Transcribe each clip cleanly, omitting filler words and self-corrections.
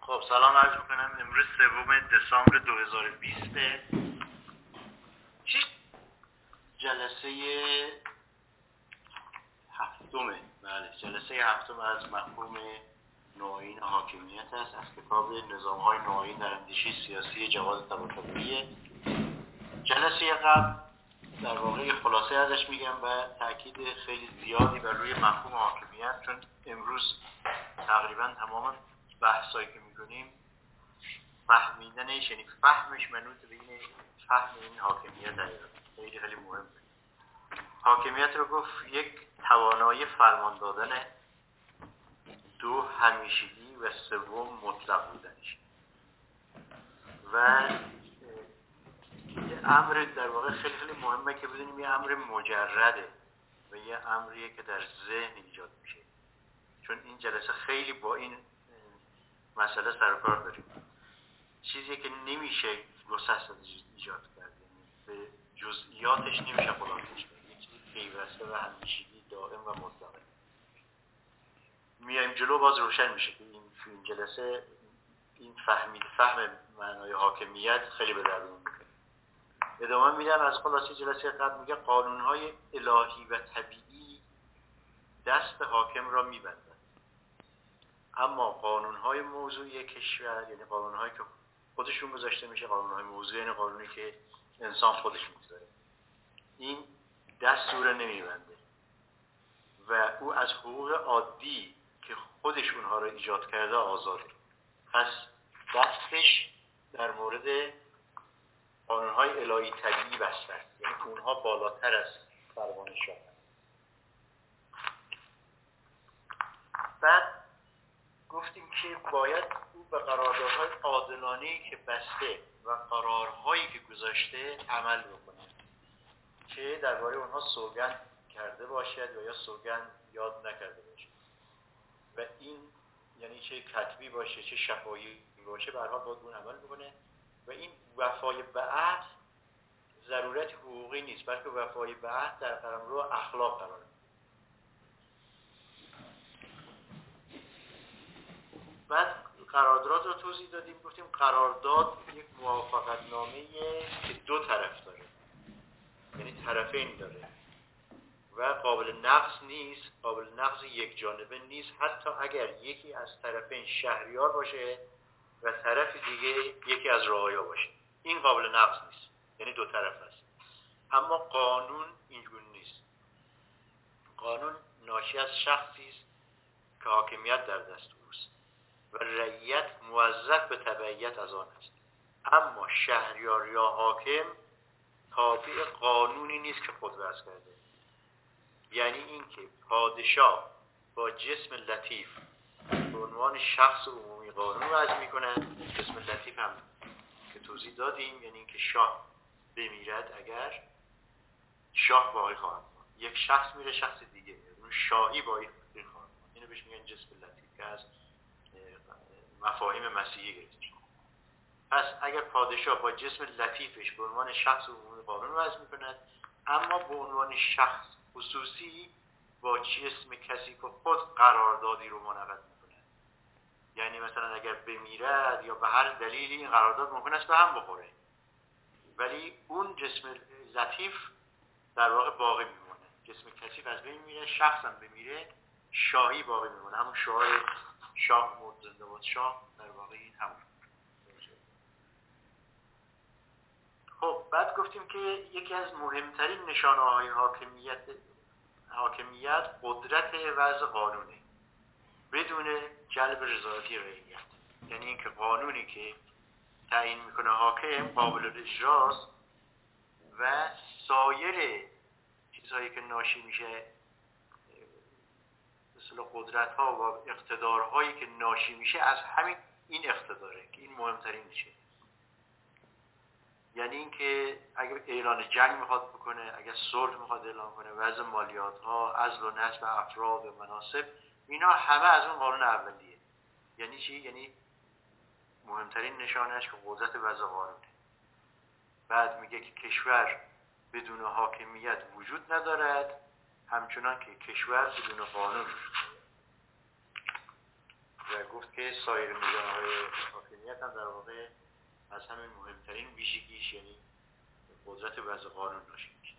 خب سلام عرض میکنم. امروز 3 دسامبر 2020 جلسه هفتمه. بله، جلسه هفتم از مفهوم نوعین حاکمیت است از کتاب نظام‌های نوعین در اندیشه سیاسی جواد طباطبایی. جلسه قبل در واقع خلاصه ازش میگم و تاکید خیلی زیادی بر روی مفهوم حاکمیت، چون امروز تقریبا تمام بحثایی که میکنیم فهمیدنش، یعنی فهمش منوط به این فهم این حاکمیت خیلی خیلی مهمه. حاکمیت رو گفت یک توانایی فرمان دادن، دو همیشگی و سوم مطلق بودنش. و یه امر در واقع خیلی خیلی مهمه که بدونیم یه امر مجرده و یه امریه که در ذهن ایجاد میشه، چون این جلسه خیلی با این مسئله سر و کار داریم. چیزی که نمیشه گسست ایجاد کرد، یعنی به جزئیاتش نمیشه خلاصش کرد، یه چیزی پیوسته و همیشگی دائم و مطلقه. میایم جلو باز روشن میشه که این جلسه این فهم معنای حاکمیت خیلی به درون میکنه. ادامه میدم از خلاصه جلسه قبل. میگه قانونهای الهی و طبیعی دست حاکم را میبندند، اما قانونهای موضوعی کشور، یعنی قانونهایی که خودشون گذاشته میشه، قانونهای موضوعی یعنی قانونی که انسان خودش میگذاره، این دست او را نمیبنده و او از حقوق عادی که خودش اونها را ایجاد کرده آزاده. پس دستش در مورد قانونهای الهی طبیعی بسته است، یعنی اونها بالاتر از فرمان شاه. بعد گفتیم که باید او به قراردادهای عادلانه‌ای که بسته و قرارهایی که گذاشته عمل بکنه، که درباره اونها سوگند کرده باشد و یا سوگند یاد نکرده باشد. و این یعنی چه کتبی باشه چه شفاهی باشه، به هر حال باید اون عمل بکنه. و این وفای به عهد ضرورت حقوقی نیست، بلکه وفای به عهد در قلمرو اخلاق قرار می‌گیره. بعد قرارداد رو توضیح دادیم، گفتیم قرارداد یک موافقت نامه‌ایه که دو طرف داره، یعنی طرفین داره و قابل نقض نیست، قابل نقض یک جانبه نیست، حتی اگر یکی از طرفین شهریار باشه و طرف دیگه یکی از رعایا باشه، این قابل نقض نیست، یعنی دو طرف است. اما قانون اینجوری نیست. قانون ناشی از شخصی است که حاکمیت در دست اوست و رعیت موظف به تبعیت از آن است. اما شهریار یا حاکم تابع قانونی نیست که خود وضع کرده. یعنی اینکه پادشاه با جسم لطیف به عنوان شخص عمومی قانون وضع می‌کند. جسم لطیف هم که توضیح دادیم، یعنی اینکه شاه بمیرد، اگر شاه باقی خواهد ماند، یک شخص میره شخص دیگه میره، اون شاهی باقی خواهد ماند. اینو بهش میگن جسم لطیف که از مفاهیم مسیحی گرفته شده. پس اگر پادشاه با جسم لطیفش به عنوان شخص عمومی قانون وضع می‌کند، اما به عنوان شخص خصوصی با جسم کثیف خود قراردادی رو منعقد می‌کند. یعنی مثلا اگر بمیرد یا به هر دلیلی این قرارداد ممکن است به هم بخوره، ولی اون جسم لطیف در واقع باقی میمونه. جسم کثیف از بین میره، شخص هم بمیره، شاهی باقی میمونه. همون شعار شاه مرد زنده باد شاه، در واقع این همون. خب بعد گفتیم که یکی از مهمترین نشانه‌های حاکمیت قدرت وضع قانونه بدون جلب رضایتی رعیت. یعنی اینکه قانونی که تعیین میکنه حاکم قابل اجراست و سایر چیزهایی که ناشی میشه، مثل قدرت ها و اقتدارهایی که ناشی میشه از همین این اقتداره که این مهمترین میشه. یعنی اینکه اگر اعلان جنگ میخواد بکنه، اگر صلح میخواد اعلان کنه، وضع مالیات ها، عزل و نصب افراد و مناصب، اینا همه از اون قانون اولیه. یعنی چی؟ یعنی مهمترین نشانش که قدرت وضع قانونه. بعد میگه که کشور بدون حاکمیت وجود ندارد، همچنان که کشور بدون قانون وجود ندارد. و گفت گفت که سایر نظام‌های حاکمیت هم در واقع از همین مهمترین ویژگیش یعنی قدرت وضع قانون ناشی میشه.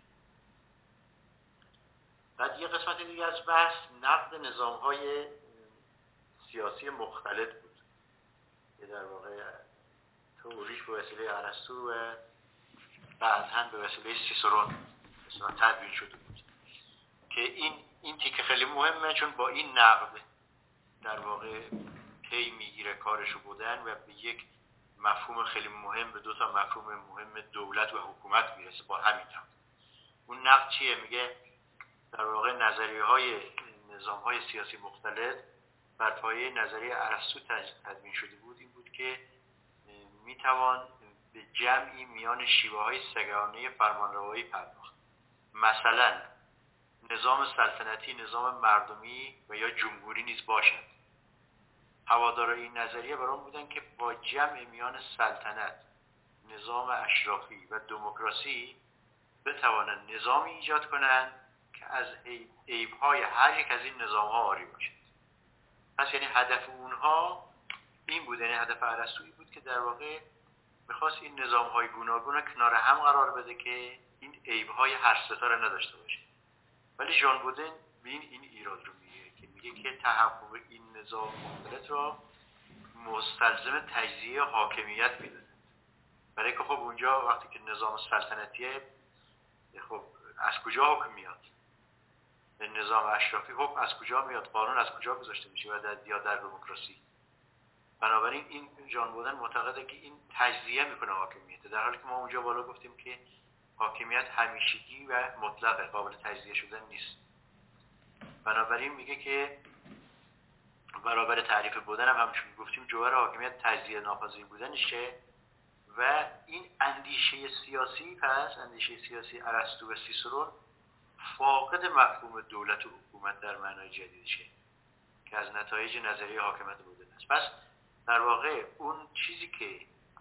بعد یه قسمت دیگه از بحث نقد نظام‌های سیاسی مختلط بود که در واقع تئوریش به وسیله ارسطو و بعداً به وسیله سیسرون مثلا تدوین شده بود که این تیکه خیلی مهمه، چون با این نقد در واقع پی میگیره کارشو بودن و به یک مفهوم خیلی مهم، به دو تا مفهوم مهم دولت و حکومت میرسه با همین نقد. اون نقد چیه؟ میگه در واقع نظریه‌های نظام‌های سیاسی مختلط بر پایه نظریه ارسطو تدوین شده بود. این بود که میتوان به جمعی میان شیوه‌های سگانه فرمانروایی پرداخت. مثلا نظام سلطنتی نظام مردمی و یا جمهوری نیز باشد. هوادارای این نظریه بر آن بودند که با جمع میان سلطنت، نظام اشرافی و دموکراسی بتوانند نظامی ایجاد کنند که از عیب‌های هر یک از این نظام‌ها عاری باشد. پس یعنی هدف اونها این بود، یعنی هدف ارسطویی بود که در واقع میخواست این نظام‌های گوناگون رو کنار هم قرار بده که این عیب‌های هر ستا رو نداشته باشه. ولی ژان بودن این ایراد رو میگه که تحقق این نظام مختلط را مستلزم تجزیه حاکمیت میدونه. برای که خب اونجا وقتی که نظام سلطنتیه، خب از کجا حکم میاد؟ نظام اشرافی حکم از کجا میاد؟ قانون از کجا گذاشته میشه؟ و یا در دموکراسی. بنابراین این ژان بودن معتقده که این تجزیه میکنه حاکمیت، در حالی که ما اونجا بالا گفتیم که حاکمیت همیشگی و مطلق قابل تجزیه شدن نیست. بنابراین میگه که برابر تعریف بودن هم همچون گفتیم جوهر حاکمیت تجزیه ناپذیر بودنشه و این اندیشه سیاسی، پس اندیشه سیاسی ارسطو و سیسرون فاقد مفهوم دولت و حکومت در معنای جدیدشه که از نتایج نظریه حاکمیت بودن است. پس در واقع اون چیزی که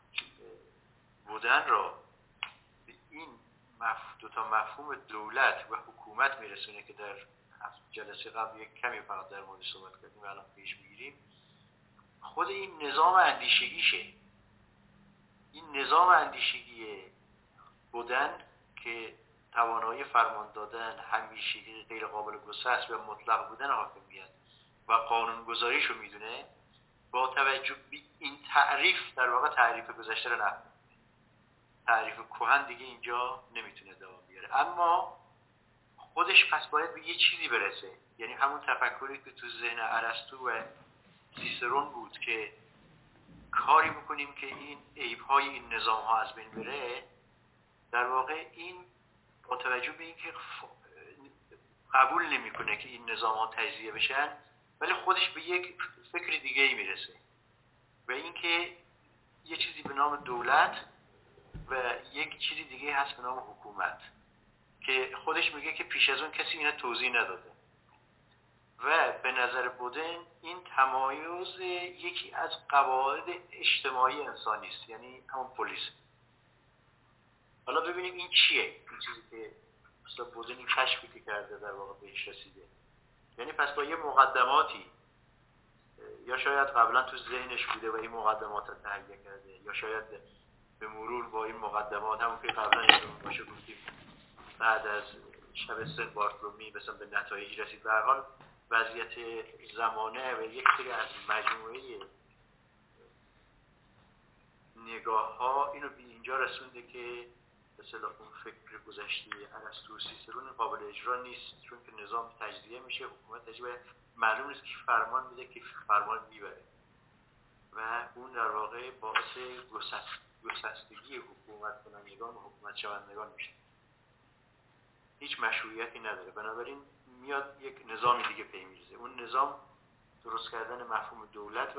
بودن را به این دو تا مفهوم دولت و حکومت میرسونه که در جلسه قبل یک کمی فقط در مورد صحبت کردیم و الان پیش میگیریم، خود این نظام اندیشگیشه. این نظام اندیشگی بودن که توانایی فرمان دادن، همیشگی، غیر قابل گسست و مطلق بودن حاکمیت و قانونگذاریش رو میدونه، با توجه به این تعریف در واقع تعریف گذشته رو نفهمه. تعریف کهن دیگه اینجا نمیتونه دوام بیاره، اما خودش پس باید به یه چیزی برسه، یعنی همون تفکری که تو ذهن ارسطو و سیسرون بود که کاری بکنیم که این عیب‌های این نظام‌ها از بین بره. در واقع این با توجه به اینکه قبول نمی‌کنه که این نظام‌ها تجزیه بشن، ولی خودش به یک فکر دیگه‌ای میرسه و اینکه یه چیزی به نام دولت و یک چیزی دیگه هست به نام حکومت که خودش میگه که پیش از اون کسی اینو توضیح نداده و به نظر بودن این تمایز یکی از قواعد اجتماعی انسانی است، یعنی همون پلیس. حالا ببینیم این چیه، این چیزی که مثلا بودن این کشفی که کرده در واقع بهش رسیده. یعنی پس با یه مقدماتی، یا شاید قبلا تو ذهنش بوده و این مقدمات رو تهیه کرده، یا شاید به مرور با این مقدمات، همون که قبلا یادمون باشه گفتیم بعد از شب سن بارتلومی مثلا به نتایج رسید. به هر حال وضعیت زمانه و یک سری از مجموعه نگاه ها اینو به اینجا رسونده که مثلا اون فکر گذشته ارسطو و سیسرون قابل اجرا نیست، چون که نظام تجزیه میشه، حکومت تجزیه، معلوم نیست که فرمان میده که فرمان میبره و اون در واقع باعث گسستگی حکومت کنندگان و حکومت شوندگان میشه، هیچ مشروعیتی نداره. بنابراین میاد یک نظامی دیگه پی میریزه، اون نظام درست کردن مفهوم دولت و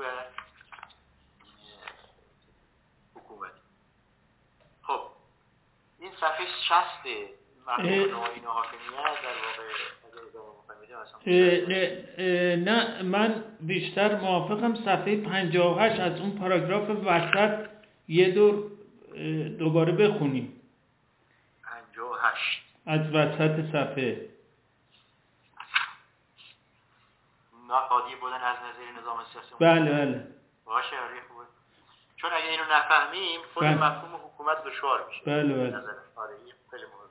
حکومت. خب این صفحه 60 مفهوم نوعین حاکمیت در واقع نه من بیشتر موافقم. صفحه 58 از اون پاراگراف وسط یه دور دوباره بخونیم. 58 از وسط صفحه. ناقادی بودن از نظر نظام سیاسی بله باشه آره خوبه. چون اگه اینو نفهمیم خود مفهوم حکومت دشوار میشه. بله آره این خیلی مهمه.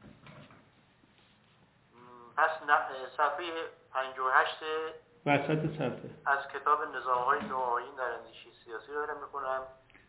پس صفحه 58 وسط صفحه از کتاب نظام‌های نوآیین در اندیشه سیاسی رو می‌خونم.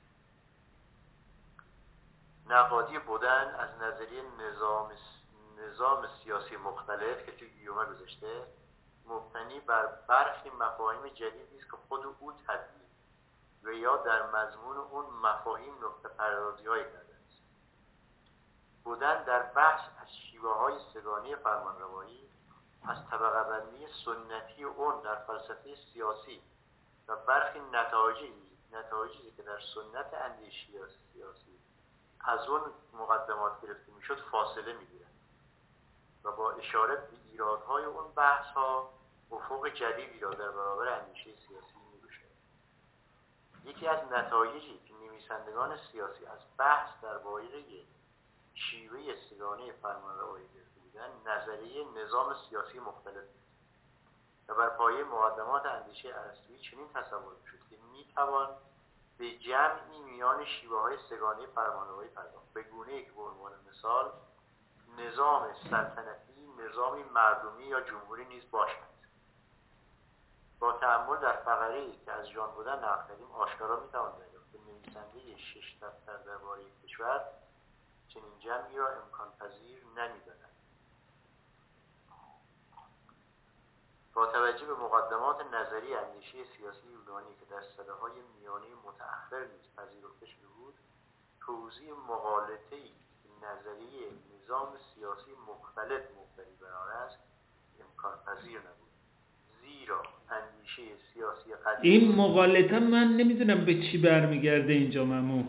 نقادی بودن از نظریه نظام سیاسی مختلف که توی گیومه گذاشته مبتنی بر برخی مفاهیم جدیدی است که خود او تدوین و یا در مضمون اون مفاهیم نقطه پردازی‌هایی کرده است. بودن در بحث از شیوه‌های سگانی فرمانروایی، از طبقه بندی سنتی اون در فلسفه سیاسی و برخی نتایجی که در سنت اندیشه سیاسی از اون مقدمات گرفته میشد فاصله میگیرند و با اشاره به ایرادهای اون بحث‌ها افق جدیدی را در برابر اندیشه سیاسی می‌گشاید. یکی از نتایجی که نویسندگان سیاسی از بحث درباره شیوه سگانه فرمانروایی گرفته بودند نظریه نظام سیاسی مختلف و بر پایه مقدمات اندیشه ارسطویی چنین تصور می‌شد که می‌توان به جمعی میان شیوه‌های سگانه فرمانروایی پرداخت، به گونه‌ای که به عنوان مثال نظام سلطنتی، نظامی مردمی یا جمهوری نیز باشد. با تأمل در فقره‌ای که از ژان بودن نقل کردیم آشکارا می‌توان دریافت که نویسنده 6 دفتر درباره کشور چنین جمعی را امکان پذیر نمی‌داند. با توجه به مقدمات نظری اندیشه سیاسی یونانی که در سده‌های میانه متأخر نیز پذیرفته شده بود، توضیح مغالطه‌ای که نظریه نظام سیاسی مختلف مبتنی بر آن است امکان پذیر نبود، زیرا اندیشه سیاسی قدیم این مغالطه من نمیدونم به چی برمیگرده اینجا ممو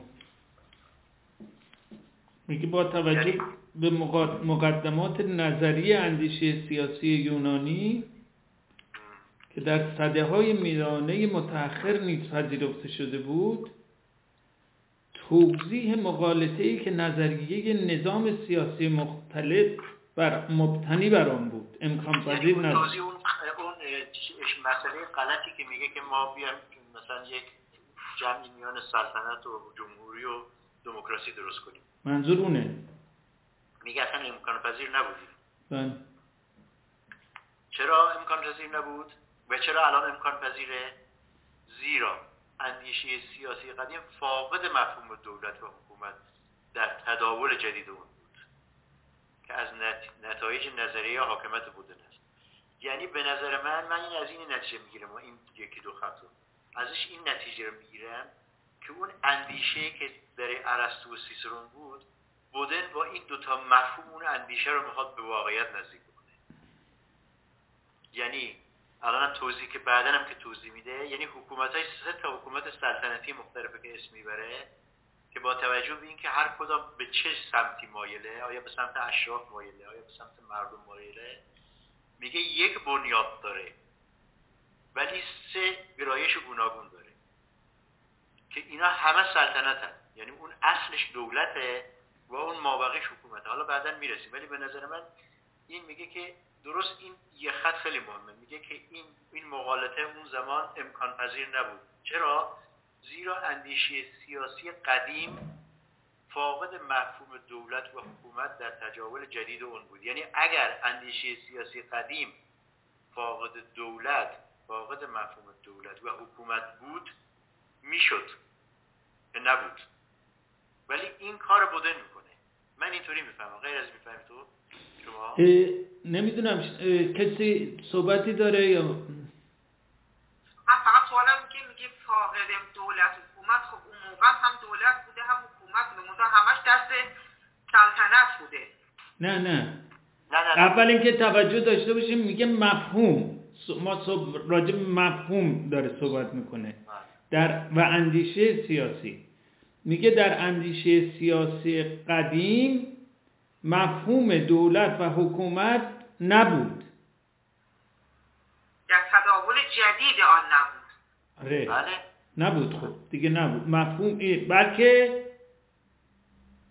میگه با توجه به مقدمات نظری اندیشه سیاسی یونانی که در سده‌های میانه متأخر نیز پذیرفته شده بود، توضیح مغالطه‌ای که نظریه نظام سیاسی مختلف مبتنی بر آن بود امکان پذیر نبود. توضیح اون مسئله غلطی که میگه که ما بیایم مثلا یک جمعی میان سلطنت و جمهوری و دموکراسی درست کنیم، منظور اونه. میگه اصلا امکان پذیر نبود. بله. چرا امکان پذیر نبود و چرا الان امکان پذیره؟ زیرا اندیشه سیاسی قدیم فاقد مفهوم دولت و حکومت در تداول جدید اون بود که از نتایج نظریه حاکمیت بودن است. یعنی به نظر من از این نتیجه میگیرم و این یکی دو خط رو ازش این نتیجه رو میگیرم که اون اندیشه که در ارسطو و سیسرون بود بودن با این دوتا مفهوم اون اندیشه رو میخواد به واقعیت نزدیک بکنه. یعنی الان توضیح که بعداً هم که توضیح میده، یعنی حکومت‌های 3 تا حکومت سلطنتی مختلفه که اسم میبره که با توجه به اینکه هر کدام به چه سمتی مایله، آیا به سمت اشراف مایله، آیا به سمت مردم مایله، میگه یک بنیاد داره ولی 3 گرایش گوناگون داره که اینا همه سلطنتن، یعنی اون اصلش دولته و اون مابقیش حکومته. حالا بعداً میرسیم، ولی به نظر من این میگه که درست این یه خط خیلی مهمه، میگه که این مغالطه اون زمان امکان پذیر نبود. چرا؟ زیرا اندیشه سیاسی قدیم فاقد مفهوم دولت و حکومت در تجاول جدید اون بود. یعنی اگر اندیشه سیاسی قدیم فاقد دولت، فاقد مفهوم دولت و حکومت بود میشد که نبود، ولی این کار بودن میکنه. من اینطوری میفهمم، غیر از میفهمی تو؟ شما؟ نمیدونم کسی صحبتی داره یا من فقط سوالم میگه فاقد دولت حکومت، خب اون موقع هم دولت بوده هم حکومت بوده، منتها همش دست سلطنت بوده. نه اول اینکه توجه داشته باشیم میگه مفهوم، ما راجع به مفهوم داره صحبت میکنه و اندیشه سیاسی. میگه در اندیشه سیاسی قدیم مفهوم دولت و حکومت نبود، در تداول جدید آن نبود. آره نبود. خب دیگه نبود مفهوم بلکه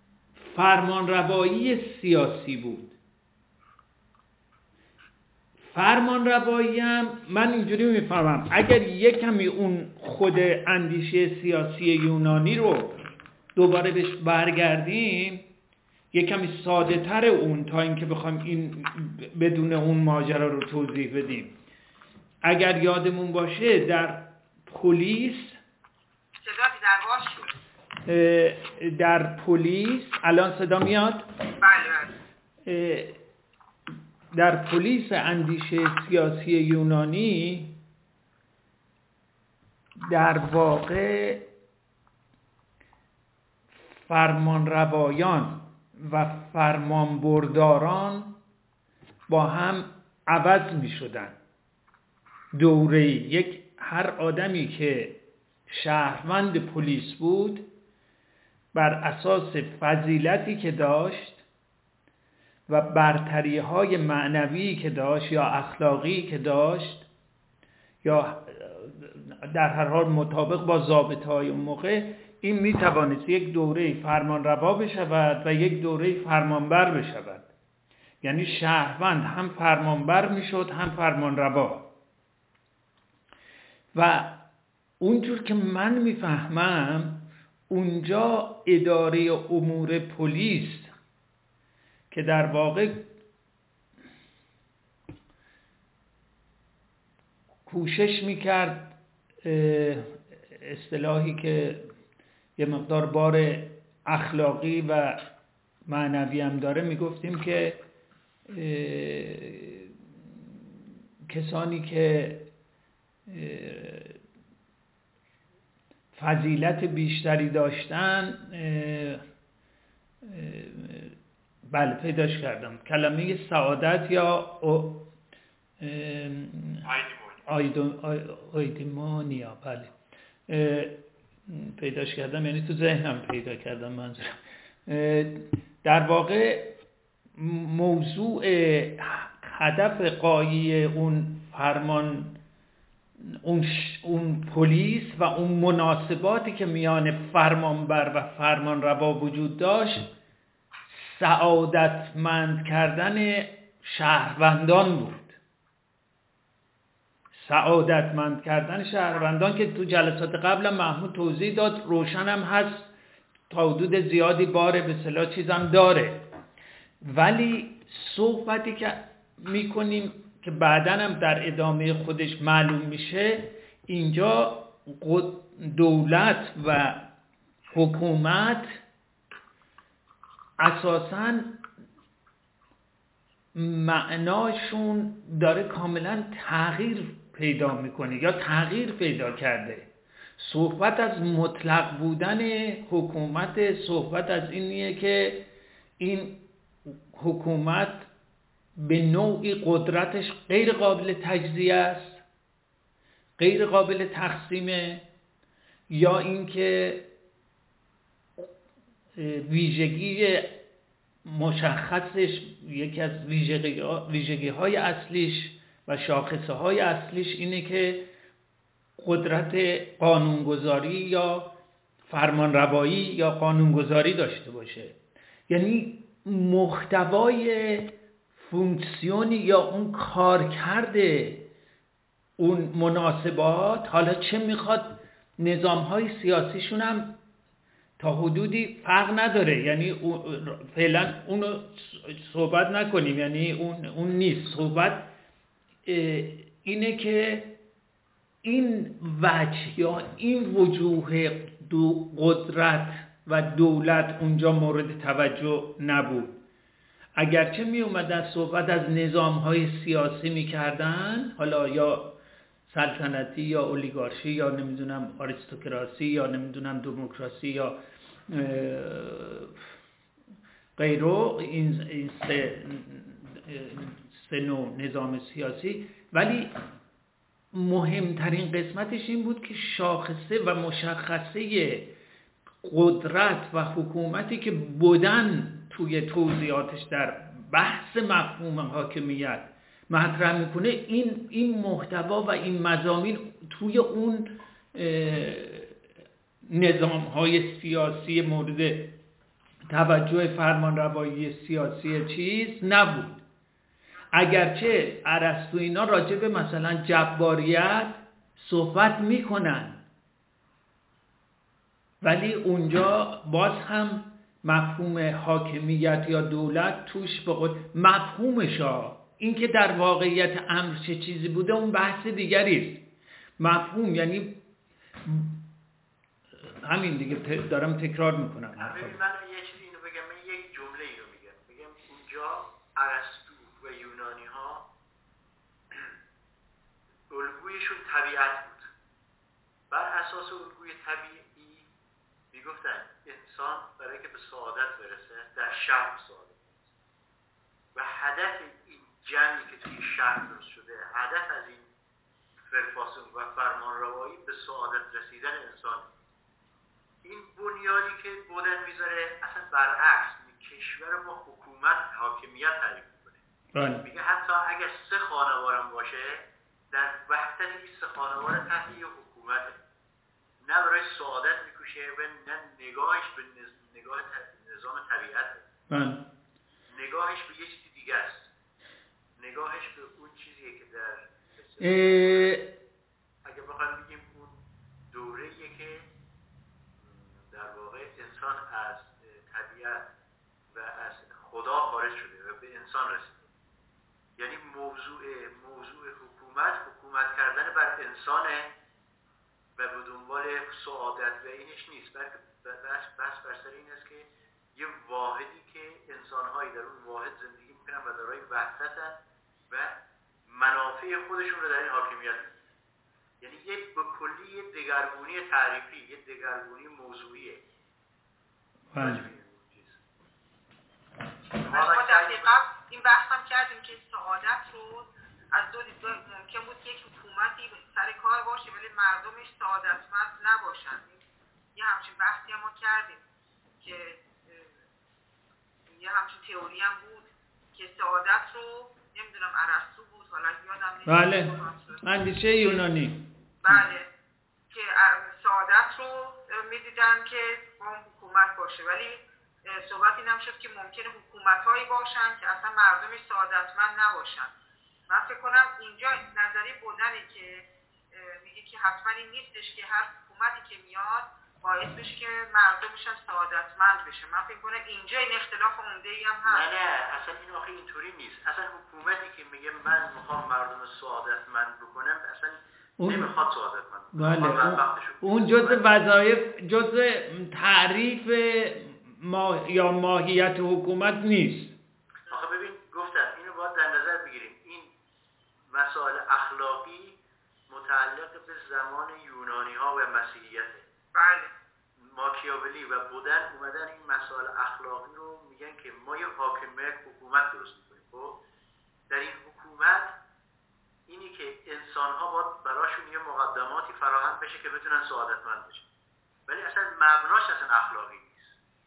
فرمانروایی سیاسی بود. فرمان روایی هم من اینجوری میفهمم اگر یک کمی اون خود اندیشه سیاسی یونانی رو دوباره بهش برگردیم یک کمی ساده تر اون تا اینکه بخوایم این بدون اون ماجرا رو توضیح بدیم. اگر یادمون باشه در پلیس در پلیس الان صدا میاد؟ بله. در پلیس اندیشه سیاسی یونانی در واقع فرمانروایان و فرمانبرداران با هم عوض می شدن. دوره هر آدمی که شهروند پلیس بود بر اساس فضیلتی که داشت و برتری های معنوی که داشت یا اخلاقی که داشت یا در هر حال مطابق با ضابطه های اون موقع، این می توانست یک دوره فرمانروا بشود و یک دوره فرمانبر بشود. یعنی شهروند هم فرمانبر می شد هم فرمانروا. و اونجور که من می فهمم اونجا اداره امور پلیس که در واقع کوشش میکرد اصطلاحی که یه مقدار بار اخلاقی و معنوی هم داره میگفتیم که کسانی که فضیلت بیشتری داشتن بله پیداش کردم کلمه سعادت یا آیدیمونیا بله پیداش کردم، یعنی تو ذهنم پیدا کردم منظورم. در واقع موضوع هدف غایی اون فرمان اون پلیس و اون مناسباتی که میان فرمانبر و فرمانروا وجود داشت سعادتمند کردن شهروندان بود. سعادتمند کردن شهروندان که تو جلسات قبل محمود توضیح داد، روشن هم هست، تا حدود زیادی باره به اصطلاح چیزم داره. ولی صحبتی که میکنیم که بعداً هم در ادامه خودش معلوم میشه، اینجا دولت و حکومت اساساً معناشون داره کاملا تغییر پیدا میکنه یا تغییر پیدا کرده. صحبت از مطلق بودن حکومت، صحبت از اینیه که این حکومت به نوعی قدرتش غیر قابل تجزیه است، غیر قابل تقسیمه، یا اینکه ویژگی مشخصش، یکی از ویژگی های اصلیش و شاخصه های اصلیش اینه که قدرت قانونگذاری یا فرمانروایی یا قانونگذاری داشته باشه. یعنی محتوای فونکسیونی یا اون کارکرد اون مناسبات، حالا چه میخواد نظام‌های سیاسیشون هم تا حدودی فرق نداره، یعنی فعلا اونو صحبت نکنیم، یعنی اون نیست. صحبت اینه که این وجه یا این وجوه قدرت و دولت اونجا مورد توجه نبود. اگرچه می اومدن صحبت از نظام‌های سیاسی می‌کردن، حالا یا سلطنتی یا اولیگارشی یا نمیدونم آریستوکراسی یا نمیدونم دموکراسی یا غیره، این سه نوع نظام سیاسی، ولی مهمترین قسمتش این بود که شاخصه و مشخصه قدرت و حکومتی که بودن توی توضیحاتش در بحث مفهوم حاکمیت مطرح میکنه، این محتوا و این مضامین توی اون نظام‌های سیاسی مورد توجه فرمانروایی سیاسی چیز نبود. اگرچه ارسطو اینا راجع به مثلا جباریت صحبت میکنن، ولی اونجا باز هم مفهوم حاکمیت یا دولت توش مفهومشا، این که در واقعیت امر چه چیزی بوده اون بحث دیگری است. مفهوم یعنی همین دیگه، دارم تکرار میکنم. ببین من یه چیزی اینو بگم، من یک جمله اینو میگم اونجا ارسطو و یونانی ها الگویشون طبیعت بود. بر اساس الگوی طبیعی میگفتن انسان برای که به سعادت برسه در شهر سعادت برسه و هدف این جنگی که توی شهر درست شده، هدف از این فرفاسون و فرمانروایی به سعادت رسیدن انسان. این بنیانی که بودن میذاره اصلا برعکس، کشور ما حکومت حاکمیت تعریف میکنه. میگه حتی اگر 3 خانوارم باشه در وحدت این 3 خانوار تحت یه حکومته، نه برای سعادت میکشه و نه نگاهش به نگاه نظام طبیعته، نگاهش به یه چیزی دیگه است، نگاهش به اون چیزیه که در اگه بخوایم بگیم اون دوره‌ایه که در واقع انسان از طبیعت و از خدا خارج شده و به انسان رسیده. یعنی موضوع حکومت کردن بر انسانه و به دنبال سعادت و اینش نیست، بلکه بس بر سر این است که یه واحدی که انسان‌هایی در اون واحد زندگی میکنن و دارای وحدتن و منافع خودشون رو در این حاکمیت میکنن. یعنی یک به کلی یه دگرگونی تعریفی، یه دگرگونی موضوعیه. ما دقیقا این بحث هم کردیم که سعادت رو از دو دیدگاه ممکن بود یک حکومتی سر کار باشه ولی مردمش سعادتمند نباشن. یه همچین بحثی هم ما کردیم که یه همچین تئوری هم بود که سعادت رو نمیدونم ارسطو بود، حالا یادم نیست. بله، اندیشه یونانی. بله، که سعادت رو میدیدن که با حکومت باشه، ولی صحبت این هم شد که ممکنه حکومت‌هایی باشن که اصلا مردمش سعادتمند نباشن. من فکر کنم اینجا نظریه بودنه که میگه که حتما این نیستش که هر حکومتی که میاد باعث بشه که مردمش هم سعادتمند بشه. من فکر کنم اینجا این اختلاف عمده‌ای هم هست. نه اصلا این آخه اینطوری نیست. اصلا حکومتی که میگه من میخوام مردم سعادتمند بکنم اصلا نمیخواد سعادتمند. بله، اون جزء وظایف، جزء تعریف یا ماهیت حکومت نیست. آخه ببین گفتم اینو باید در نظر بگیریم، این مسائل اخلاقی متعلق به زمان یونانی ها و مسیحیته. بله. ماکیاولی و بودن اومدن این مسائل اخلاقی رو میگن که ما یه حکومت درست میکنیم. خب در این حکومت اینی که انسان ها باید براشون یه مقدماتی فراهم بشه که بتونن سعادتمند بشن، ولی اصلا مبناش اصلا اخلاقی نیست.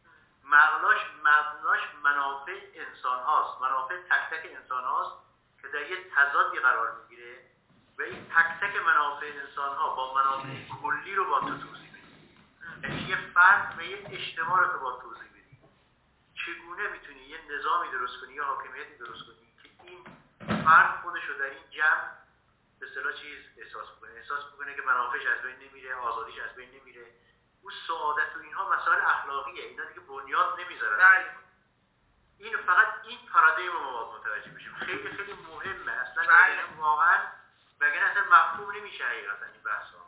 مبناش منافع انسان هاست، منافع تک تک انسان هاست که در یه تضادی قرار میگیره و این تک تک منافع انسان ها با منافع کلی رو با تو توضیح بدی. یعنی یه فرد و یه اجتماع رو با توضیح بدی. چگونه میتونی یه نظامی درست کنی یا حاکمیتی درست کنی که این فرد خودش رو در این جمع به اصطلاح چیز احساس بکنه که منافعش از بین نمیره، آزادیش از بین نمیره. اون سعادت و اینها مسائل اخلاقیه، اینا دیگه بنیاد نمیذارن. این فقط این پارادایم ما باید متوجه بشیم. خیلی خیلی مهمه اصلا. واقعا وگرنه اصلا مفهوم نمیشه حقیقتا این بحثا.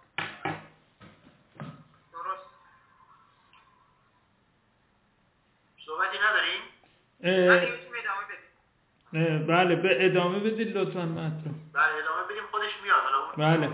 درست. صحبتی نداریم؟ بله، به ادامه بدید لطفا مطلب. بله ادامه بدیم، خودش میاد. حالا بله.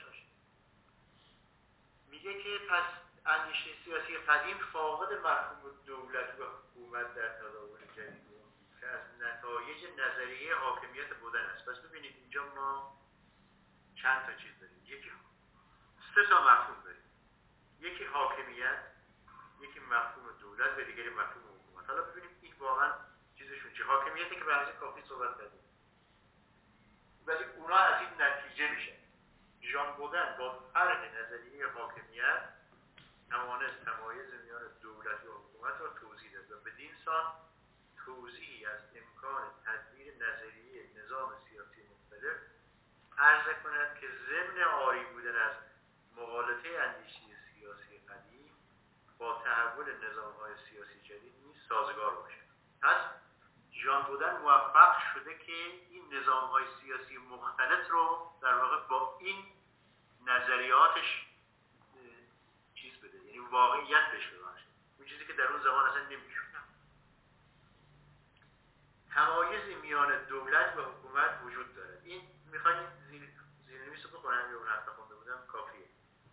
میگه که پس اندیشه سیاسی قدیم فاقد مفهوم دولت و حکومت در تداول جدید که از نتایج نظریه حاکمیت بودن است. پس ببینید اینجا ما چند تا چیز داریم. یکی 3 تا مفهوم داریم. یکی حاکمیت، یکی مفهوم دولت و دیگری مفهوم حکومت. حالا ببینیم این واقعا چیزشون چیه. حاکمیتی که به اندازه کافی صحبت کردیم، ولی اونا از این نتیجه میشه. ژان بودن با طرح نظریه حاکمیت توانست تمایز میان دولت و حکومت را توضیح داد و بدین سان توضیحی از امکان تدبیر نظریه نظام عرض کند که ضمن عاری بودن از مغالطه اندیشه سیاسی قدیم با تحول نظام‌های سیاسی جدید نیز سازگار باشد. پس ژان بودن موفق شده که این نظام‌های سیاسی مختلط رو در واقع با این نظریاتش چیز بده، یعنی واقعیت بهش بده، اون چیزی که در اون زمان اصلا نمی‌شد. تمایز میان دولت و حکومت وجود دارد. این میخواید زیرنویس رو بخونم یا اون حرف خونده بودم کافیه؟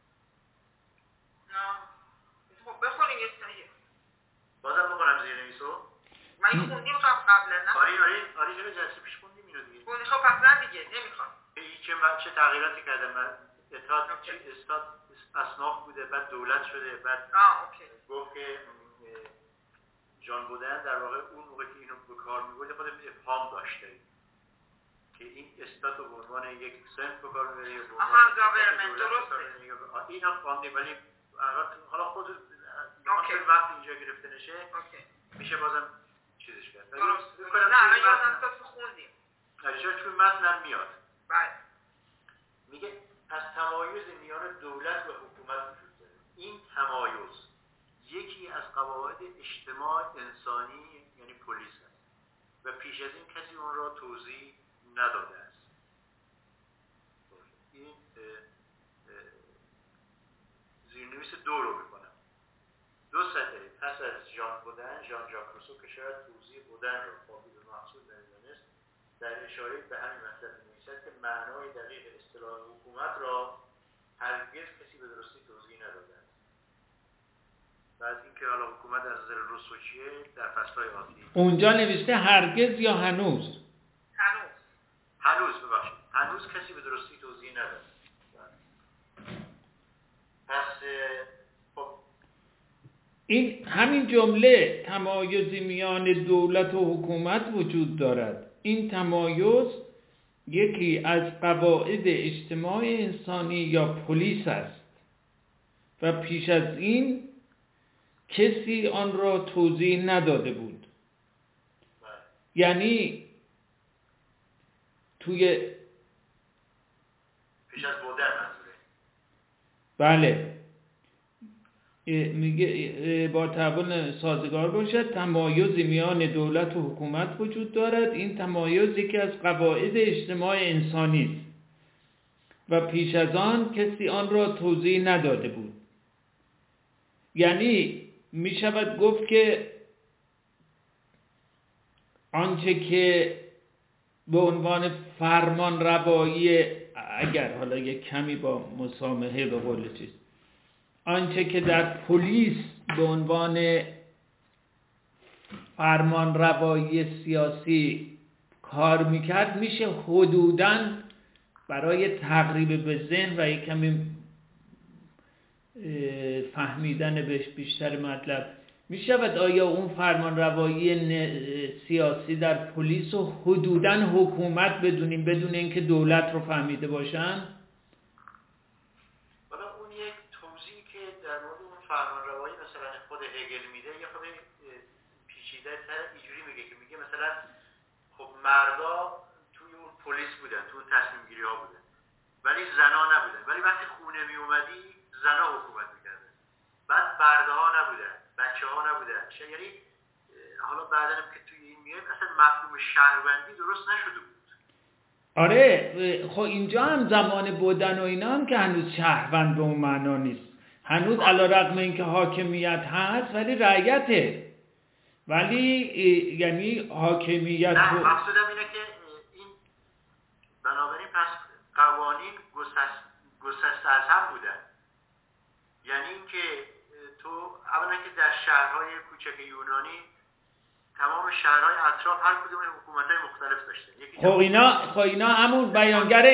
نه بخونیم یه سریع. بازم بخونم زیرنویس رو؟ من این خوندیم قبلا نه؟ آره چرا جلسه پیش خوندیم اینو دیگه؟ خوندی خب پس نه دیگه نمیخوام. چه تغییراتی کردم من؟ استاد اصناف بوده، بعد دولت شده، بعد اوکی. گفت که ژان بودن در واقع اون موقع که اینو به کار می‌برد خود ابهام داشته که این استاد به عنوان یک سنت به کار می‌بره یا به عنوان گاورمنت درسته. اینا خواندی ولی حالا خود وقتی اینجا گرفته نشه میشه بازم چیزش کرد. درست. نه من یادم تو خوندیم. اجازه چون متنم میاد. بله. میگه از تمایز میان دولت و حکومت وجود داره. این تمایز یکی از قواعد اجتماع انسانی یعنی پلیس است و پیش از این کسی اون را توضیح نداده است. این زیرنویس 2 رو میکنم. 2 سطح پس از ژان بودن، ژان ژاک روسو که شاید توضیح بودن را کافی به مقصود نمی‌دانست، در اشاره به همین مطلب می‌نویسد که معنای دقیق اصطلاح حکومت را هرگز کسی به درستی توضیح نداده است. بعد اینکه حالا حکومت از نظر روسو چیه در فصل‌های آتی اونجا نوشته هرگز یا هنوز؟ هنوز کسی به درستی توضیح نداده. پس خب این همین جمله تمایزی میان دولت و حکومت وجود دارد. این تمایز یکی از قواعد اجتماع انسانی یا پلیس است و پیش از این کسی آن را توضیح نداده بود. یعنی توی پیش از بودن منظوره. بله میگه با تحول سازگار باشد. تمایزی میان دولت و حکومت وجود دارد. این تمایز یکی از قواعد اجتماع انسانی است و پیش از آن کسی آن را توضیح نداده بود. یعنی می شود گفت که آنچه که به عنوان فرمان روایی، اگر حالا یک کمی با مسامحه به قول چیز، آنچه که در پلیس به عنوان فرمان روایی سیاسی کار میکرد میشه حدوداً برای تقریب به ذهن و یک کمی فهمیدن بهش بیشتر مطلب میشود آیا اون فرمان روایی سیاسی در پلیس رو حدوداً حکومت بدونیم بدون اینکه دولت رو فهمیده باشن؟ فرمان روایی مثلا خود هگل میده یه خود پیچیده تر اینجوری میگه که میگه مثلا خب مردا توی اون پلیس بودن، توی اون تصمیم گیری ها بودن ولی زنا نبودن، ولی وقتی خونه می اومدی زنا حکومت میکردن، بعد برده ها نبودن، بچه ها نبودن. یعنی حالا بعدا هم که توی این میاد اصلا مفهوم شهروندی درست نشده بود. آره خب اینجا هم زمان بودن و اینا هم که هنوز شهروند به اون معنا نیست، هنوز علیرغم اینکه حاکمیت هست ولی رعیته، ولی یعنی حاکمیت نه مقصودم اینه که این بنابراین پس قوانین گسسته از هم بودن. یعنی اینکه تو اولا که در شهرهای کوچک یونانی تمام شهرهای اطراف هر کدوم حکومت‌های مختلف داشتن. خب اینا همون بیانگر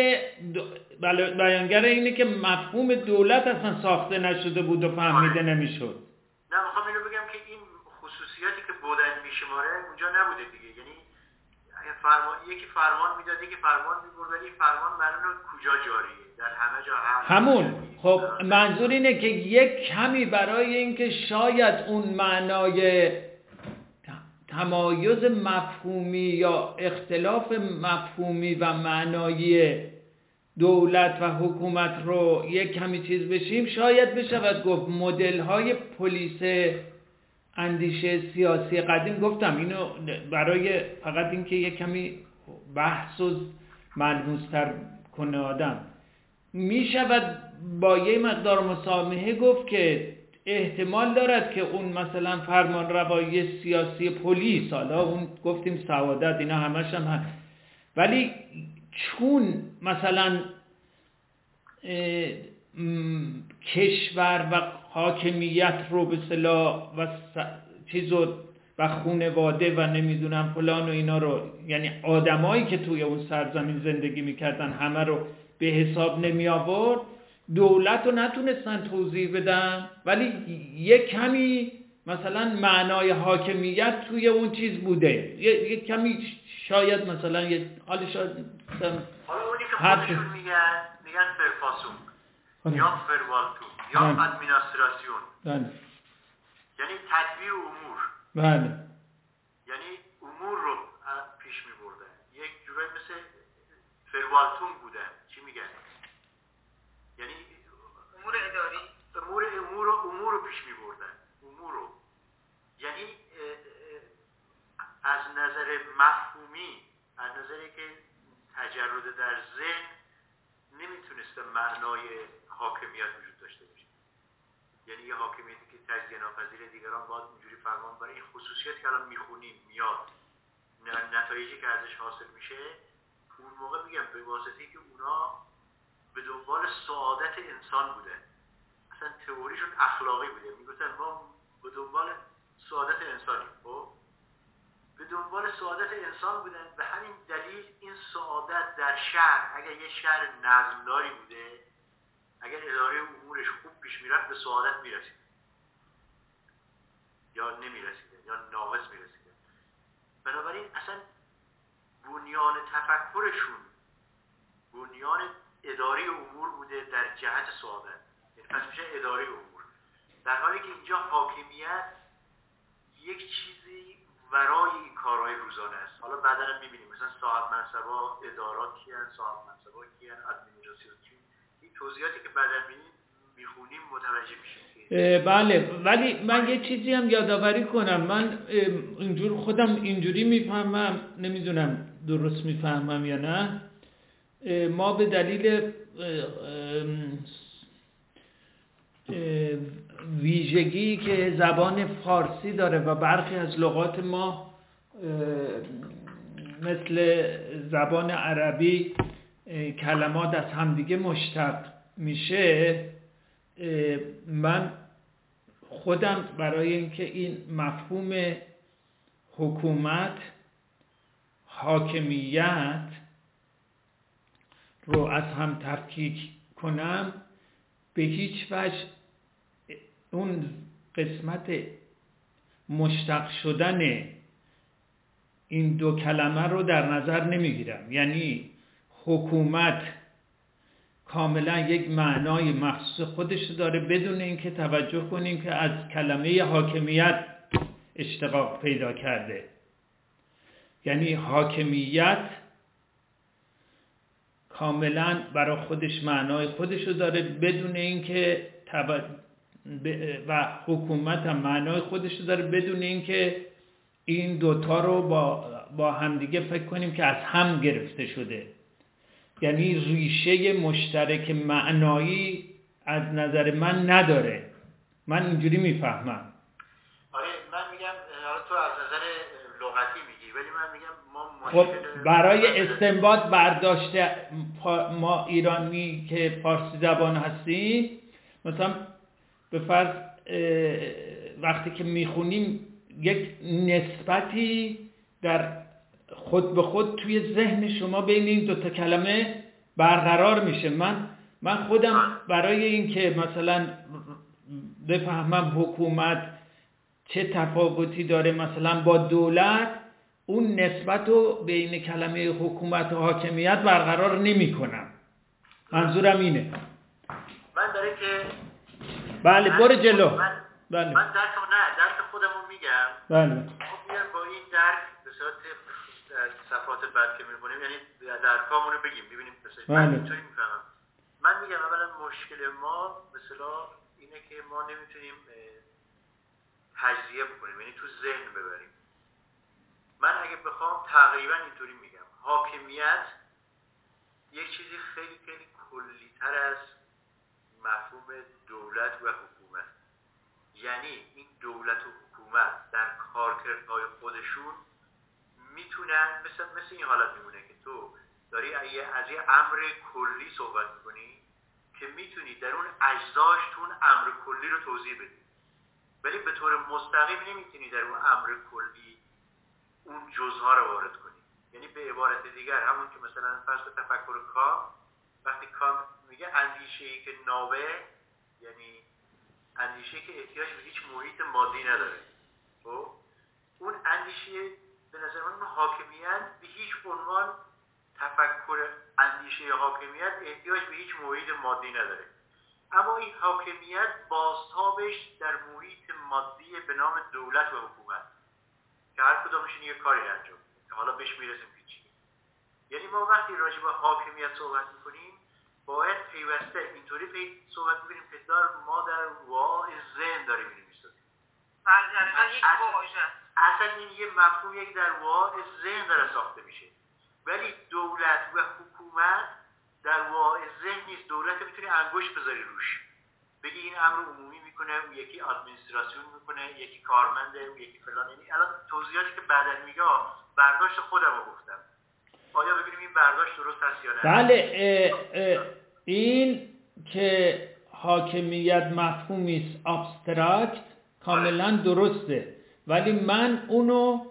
اینه که مفهوم دولت اصلا ساخته نشده بود و فهمیده نمیشد. نه میخوام اینو بگم که این خصوصیاتی که بودن میشماره اونجا نبوده دیگه. یعنی یکی فرمان میداده که فرمان میبرد ولی فرمان معلومه کجا جاریه، در همه جا هست. همون خب منظور اینه که یک کمی برای اینکه شاید اون معنای تمایز مفهومی یا اختلاف مفهومی و معنایی دولت و حکومت رو یک کمی چیز بشیم، شاید بشود گفت مدل های پلیس اندیشه سیاسی قدیم، گفتم اینو برای فقط اینکه یک کمی بحث و ملموس‌تر کنه آدم، میشود با یه مقدار مسامحه گفت که احتمال دارد که اون مثلا فرمان روایی سیاسی پلیس، حالا اون گفتیم سعادت اینا همش هم هست، ولی چون مثلا کشور و حاکمیت رو به اصطلاح و چیزو و خانواده و نمیدونم فلان و اینا رو، یعنی آدمایی که توی اون سرزمین زندگی میکردن همه رو به حساب نمی آورد، دولت رو نتونستن توضیح بدن، ولی یک کمی مثلا معنای حاکمیت توی اون چیز بوده، یک کمی شاید مثلا حالا شاید اونی که خودشون میگن فرفاسون یا فروالتون یا ادمینستراسیون، یعنی تدبیر امور، بله، یعنی امور رو پیش میبردن، یک جوری مثل فروالتون بودن. چی میگن؟ یعنی امور اداری، امور رو پیش میبردن، امور رو، یعنی از نظر مفهومی، از نظری که تجرد در ذهن نمیتونسته معنای حاکمیت وجود داشته باشه. یعنی یه حاکمیتی که تجزیه ناپذیر، دیگران باید اونجوری فرمان برای این خصوصیت که الان میخونیم میاد، نتایجی که ازش حاصل میشه، اون موقع میگم به واسطه که اونا به دنبال سعادت انسان بودن، اصلا تئوریشون اخلاقی بوده، میگفتن ما به دنبال سعادت انسانی، خب به دنبال سعادت انسان بودن. به همین دلیل این سعادت در شهر، اگر یه شهر نظمداری بوده، اگر اداره امورش خوب پیش میرفت، به سعادت میرسید یا نمیرسیده یا ناقص میرسیده. بنابراین اصلا بنیان تفکرشون بنیان اداره امور بوده در جهت سعادت، یعنی پس میشه اداره امور، در حالی که اینجا حاکمیت یک چیزی ورای این کارهای روزانه است. حالا بعدا هم میبینیم مثلا صاحب منصبا ادارات کیان، صاحب منصبا کیان، ادمینستراسیون کیان، این توضیحاتی که بعدا میخونیم متوجه میشیم. بله، ولی من یه چیزی هم یادآوری کنم، من خودم اینجوری میفهمم، نمیدونم درست میفهمم یا نه، ما به دلیل ویژگی که زبان فارسی داره و برخی از لغات ما مثل زبان عربی کلمات از همدیگه مشتق میشه، من خودم برای اینکه این مفهوم حکومت، حاکمیت رو از هم تفکیک کنم، به هیچ وجه اون قسمت مشتق شدن این دو کلمه رو در نظر نمیگیرم. یعنی حکومت کاملا یک معنای مخصوص خودش داره، بدون اینکه توجه کنیم که از کلمه حاکمیت اشتقاق پیدا کرده. یعنی حاکمیت کاملا برای خودش معنای خودش رو داره، بدون اینکه و حکومت هم معنای خودش رو داره، بدون اینکه این دوتا رو با همدیگه فکر کنیم که از هم گرفته شده. یعنی ریشه مشترک معنایی از نظر من نداره. من اینجوری میفهمم. آره، من میگم حالا تو از نظر لغتی میگی، ولی من میگم ما خب برای استنباط برداشته ما ایرانی که فارسی زبان هستیم، مثلا به فرض وقتی که میخونیم یک نسبتی در خود به خود توی ذهن شما بین این دوتا کلمه برقرار میشه. من خودم برای اینکه مثلا بفهمم حکومت چه تفاوتی داره مثلا با دولت، اون نسبت رو بین کلمه حکومت و حاکمیت برقرار نمی کنم. منظورم اینه. من داره که بله برو جلو. بله. من درک خودمو میگم. بله. خب میگم با این درک به صورت صفحات بعد که می‌خونیم، یعنی درکامونو بگیم ببینیم مثلا من اینطوری میفهمم. من میگم اولا مشکل ما مثلا اینه که ما نمیتونیم تجزیه بکنیم، یعنی تو ذهن ببریم. من اگه بخوام تقریبا اینطوری میگم، حاکمیت یک چیزی خیلی خیلی کلی‌تر از مفهوم دولت و حکومت. یعنی این دولت و حکومت در کارکردهای خودشون میتونن مثل این حالت میمونه که تو داری از یه امر کلی صحبت میکنی که میتونی در اون اجزاش تو اون امر کلی رو توضیح بدی، ولی به طور مستقیم نمیتونی در اون امر کلی اون جزها رو وارد کنی. یعنی به عبارت دیگر همون که مثلا فرض تفکر کام، وقتی کام میگه اندیشه‌ای که نابع، یعنی اندیشه‌ای که احتیاج به هیچ محیط مادی نداره. خب اون اندیشه به نظر من حاکمیت به هیچ عنوان، تفکر اندیشه حاکمیت احتیاج به هیچ محیط مادی نداره، اما این حاکمیت بازتابش در محیط مادی به نام دولت و حکومت که هر کدامشون یه کاری انجام میده. حالا بهش میرسیم که چی. یعنی ما وقتی راجع به حاکمیت صحبت میکنیم باید پیوسته اینطوری صحبت میکنیم که ما در واقع ذهن داریم می‌نویسیم. اصلا این یه مفهوم یک در واقع ذهن داره ساخته میشه، ولی دولت و حکومت در واقع ذهن نیست. دولت میتونی انگشت بذاری روش بگی این امر عمومی میکنه، اون یکی ادمنستراسیون میکنه، یکی کارمنده، اون یکی فلان. یعنی الان توضیحاتی که بعداً میگه برداشت خودم رو گفتم، آیا ببینیم این برداشت درست هست یا نه؟ بله، این که حاکمیت مفهومی است ابسترکت کاملا درسته، ولی من اونو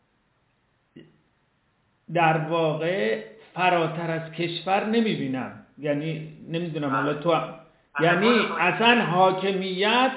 در واقع فراتر از کشور نمیبینم. یعنی نمیدونم حالا تو یعنی اصلا حاکمیت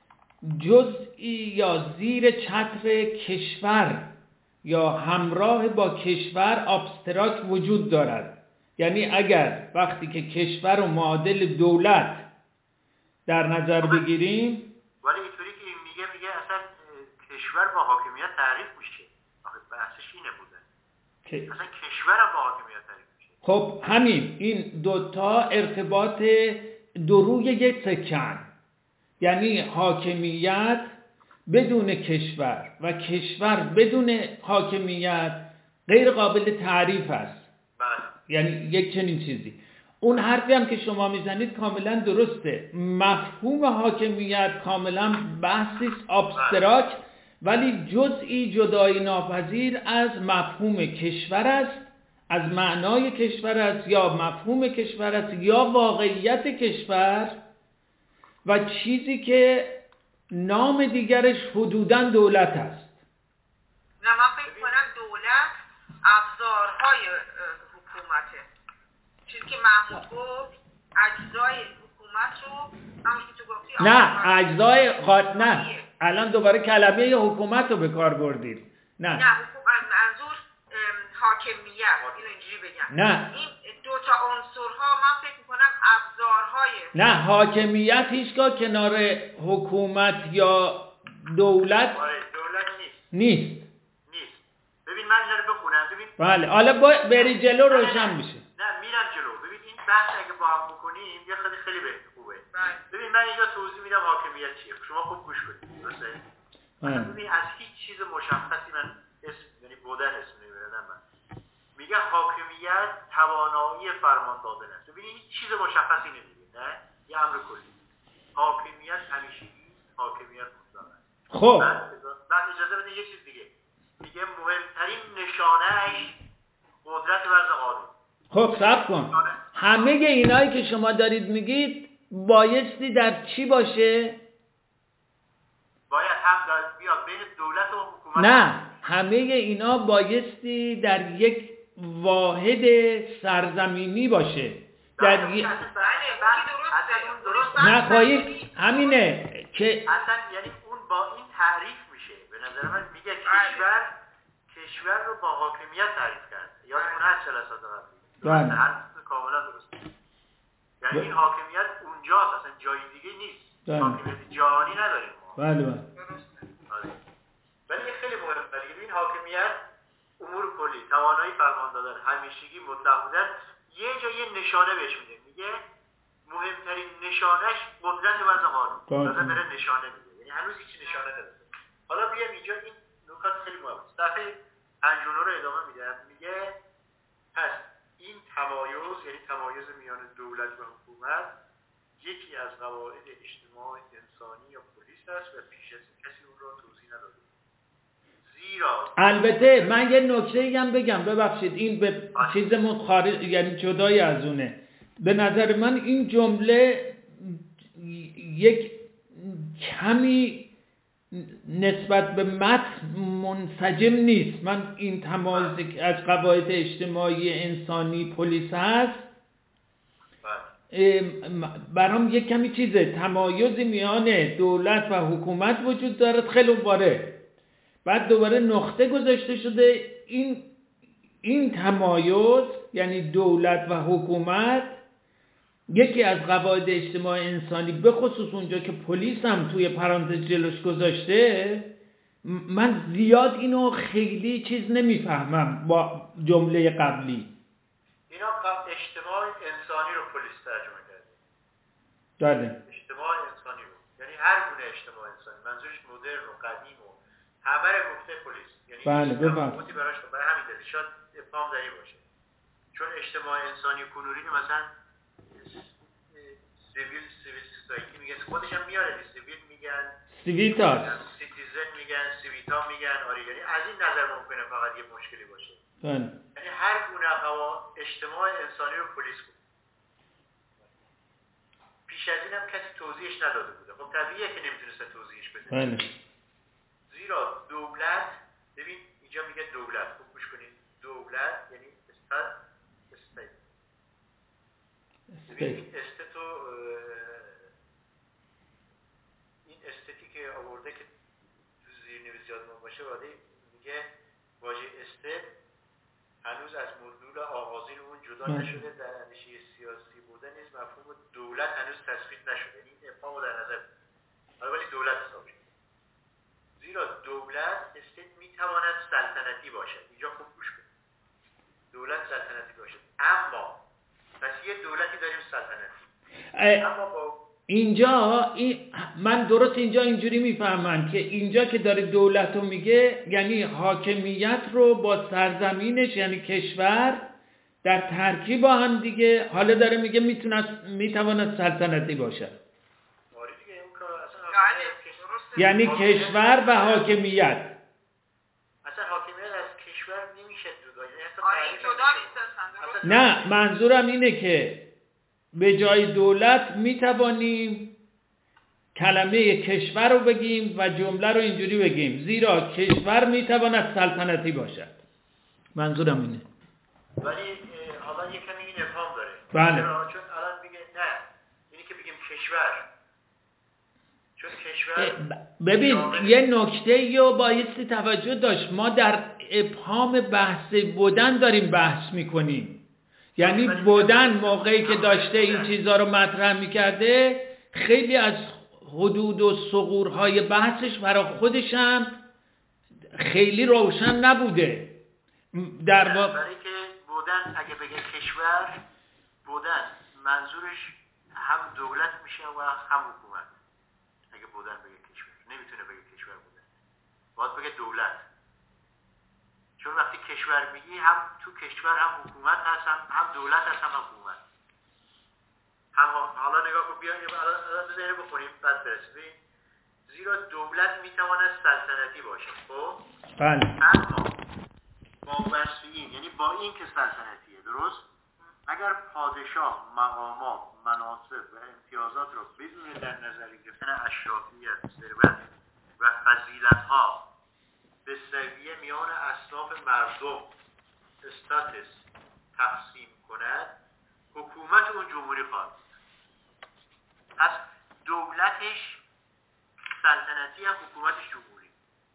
جزئی یا زیر چتر کشور یا همراه با کشور ابسترکت وجود دارد. یعنی اگر وقتی که کشور و معادل دولت در نظر بگیریم، ولی اینطوری که میگه اصلا کشور با حاکمیت تعریف میشه. آخه بحثش اینه بوده اصلا کشور هم با حاکمیت تعریف میشه. خب همین این دوتا ارتباط دو روی یک سکن، یعنی حاکمیت بدون کشور و کشور بدون حاکمیت غیر قابل تعریف است. یعنی یک چنین چیزی. اون حرفی هم که شما میزنید کاملا درسته. مفهوم حاکمیت کاملا بحثی ابسترکت ولی جزئی جدایی ناپذیر از مفهوم کشور است، از معنای کشور است یا مفهوم کشور است یا واقعیت کشور و چیزی که نام دیگرش حدوداً دولت است. نه من فکر کنم دولت ابزارهای حکومته. چیزی که محمود گفت اجزای حکومت رو همونش که تو گفتی نه اجزای نه الان دوباره کلمه حکومت رو به کار بردید. نه منظور حاکمیت، اینو اینجوری بگم. نه این دو تا عنصرها من فکر میکنم ابزارهای. نه حاکمیت هیچگاه کنار حکومت یا دولت نیست. ببین من اینو رو بخونم. ببین بله حالا بری جلو روشن میشه. نه میرم جلو. ببین این بحث اگه با هم بکنیم یه خیلی خوبه. ببین من اینجا توضیح میدم حاکمیت چیه. شما خوب گوش کنید. درسته؟ ببین از هیچ چیز مشخصی من یعنی بودن اسم نمیبرم. من میگه حاکمیت توانایی فرمان دادن است. ببین هیچ چیز مشخصی نمیگه، نه؟ یه امر کلی. حاکمیت همیشگی، حاکمیت مطلق است. خب بعد اجازه بده یه چیز دیگه. میگه مهمترین نشانه‌اش قدرت وضع قانون. خب صبر کن. همه اینایی که شما دارید میگید بایستی در چی باشه؟ باید هم بیاد بین دولت و حکومت. نه همه اینا بایستی در یک واحد سرزمینی باشه. در نه خواهی همینه که اصلا یعنی اون با این تعریف میشه. به نظر من میگه کشور رو با حاکمیت تعریف کرد. یادمون هست جلسات قبلی. حرف کاملا درسته. یعنی این حاکمیت اونجاست، اصلا جای دیگه نیست. حاکمیت جهانی نداریم ما. بله. ولی خیلی مهمه دیگه. این حاکمیت امور کلی، توانایی فرمان دادن، همیشگی، مطلق بودن، یه جایی نشانه بهش میده. میگه مهمترین نشانش قدرت وضع قانون مثلا داره نشانه میده، یعنی هنوز هیچ نشانه نداره. حالا بیام اینجا این نکات خیلی مهمه. صفحه 59 رو ادامه میدم. میگه پس این تمایز، یعنی تمایز میان دولت و حکومت، یکی از قواعد اجتماع انسانی یا پلیس است و پیش از این کسی اون را توضیح نداده. زیرا البته من یه نکته هم بگم، ببخشید این به چیزمون خارج، یعنی جدای از اونه. به نظر من این جمله یک کمی نسبت به متن منسجم نیست. من این تمایز که از قواعد اجتماعی انسانی پلیس هست برام یک کمی چیزه، تمایزی میان دولت و حکومت وجود دارد خیلی وارد. بعد دوباره نقطه گذاشته شده این تمایز، یعنی دولت و حکومت، یکی از قواعد اجتماع انسانی، به خصوص اونجا که پلیس هم توی پرانتز جلوش گذاشته. من زیاد اینو خیلی چیز نمیفهمم با جمله قبلی. اینا اجتماع انسانی رو پلیس ترجمه کرده. بله. اجتماع انسانی رو، یعنی هر گونه اجتماع انسانی، منظورش مدرن و قدیم و همه رو گفته پلیس. یعنی بله بفهم. براش برای همین دلیل شاید ابهام داری باشه. چون اجتماع انسانی کنونی مثلا سیویل سوسایتی میگه، خودش هم میاره، سیویل میگن، سیویتاس، سیتیزن میگن، سیویتا میگن. آره، یعنی از این نظر ممکنه فقط یه مشکلی باشه. بله. یعنی هر گونه اجتماع انسانی رو پلیس بود. پیش از این هم کسی توضیحش نداده بوده. خب طبیعیه که نمیتونسته توضیحش بده. بله. زیرا دولت، ببین اینجا میگه دولت، خوب گوش کنید، دولت یعنی استیت. ببین استتو، این استتی که آورده که تو زیرنویس یادمون باشه، میگه واژه استت هنوز از مدلول آغازین اون جدا نشده، در اندیشه سیاسی بوده نیز مفهوم دولت هنوز تثبیت نشده. این ابهام رو در نظر بگیرید. ولی دولت حساب شده. زیرا دولت استت میتواند سلطنتی باشد. اینجا خوب گوش کنید، دولت سلطنتی باشد، اما پس یه دولتی داریم سلطنتی. اما با اینجا من درست اینجا اینجوری میفهمم که اینجا که داره دولت رو میگه، یعنی حاکمیت رو با سرزمینش، یعنی کشور، در ترکیب با هم دیگه، حالا داره میگه میتواند سلطنتی باشد. یعنی کشور و حاکمیت. اصلا حاکمیت از کشور نمیشه جدا. نه، منظورم اینه که به جای دولت میتوانیم کلمه کشور رو بگیم و جمله رو اینجوری بگیم، زیرا کشور میتواند سلطنتی باشد. منظورم اینه. ولی حالا یه کمی این ابهام داره. بله. چون الان میگه نه، اینی که بگیم کشور، چون کشور ببین یه نکته رو بایستی توجه داشت. ما در ابهام بحث بودن داریم بحث میکنیم. یعنی بودن موقعی که داشته این چیزها رو مطرح میکرده، خیلی از حدود و ثغورهای بحثش برای خودش هم خیلی روشن نبوده. برای که بودن اگه بگه کشور، بودن منظورش هم دولت میشه و هم حکومت. اگه بودن بگه کشور، نمیتونه بگه کشور بودن، باید بگه دولت. چون وقتی کشور میگی هم تو کشور هم حکومت هست، هم دولت هست، هم حکومت. حالا نگاه کن، بیاین الان بذاریم بخونیم بعد برسیم. زیرا دولت میتواند سلطنتی باشه. خب بله. اما با وصفیین، یعنی با این که سلطنتیه، درست، اگر پادشاه مقامات، مناصب و امتیازات رو بدون در نظر گرفتن اشرافیت، ثروت و فضیلت‌ها به سویه میان اصناف مردم استاتس تقسیم کند، حکومت اون جمهوری خواهد. پس دولتش سلطنتی، هم حکومتش جمهوری.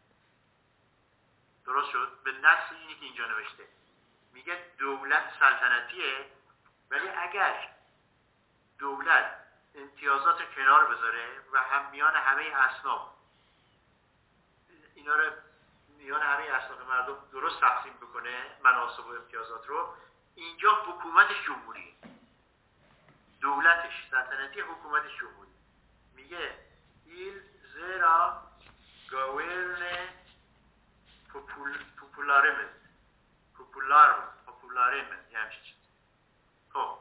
درست شد؟ به نص اینی که اینجا نوشته میگه دولت سلطنتیه، ولی اگر دولت امتیازات کنار بذاره و هم میان همه اصناف اینا رو میان همه اصناف مردم درست تقسیم بکنه، مناصب و امتیازات رو، اینجا حکومتش جمهوریه. دولتش سلطنتی، حکومتش جمهوری. میگه il zera governe popularemente یه همچین چیز. خب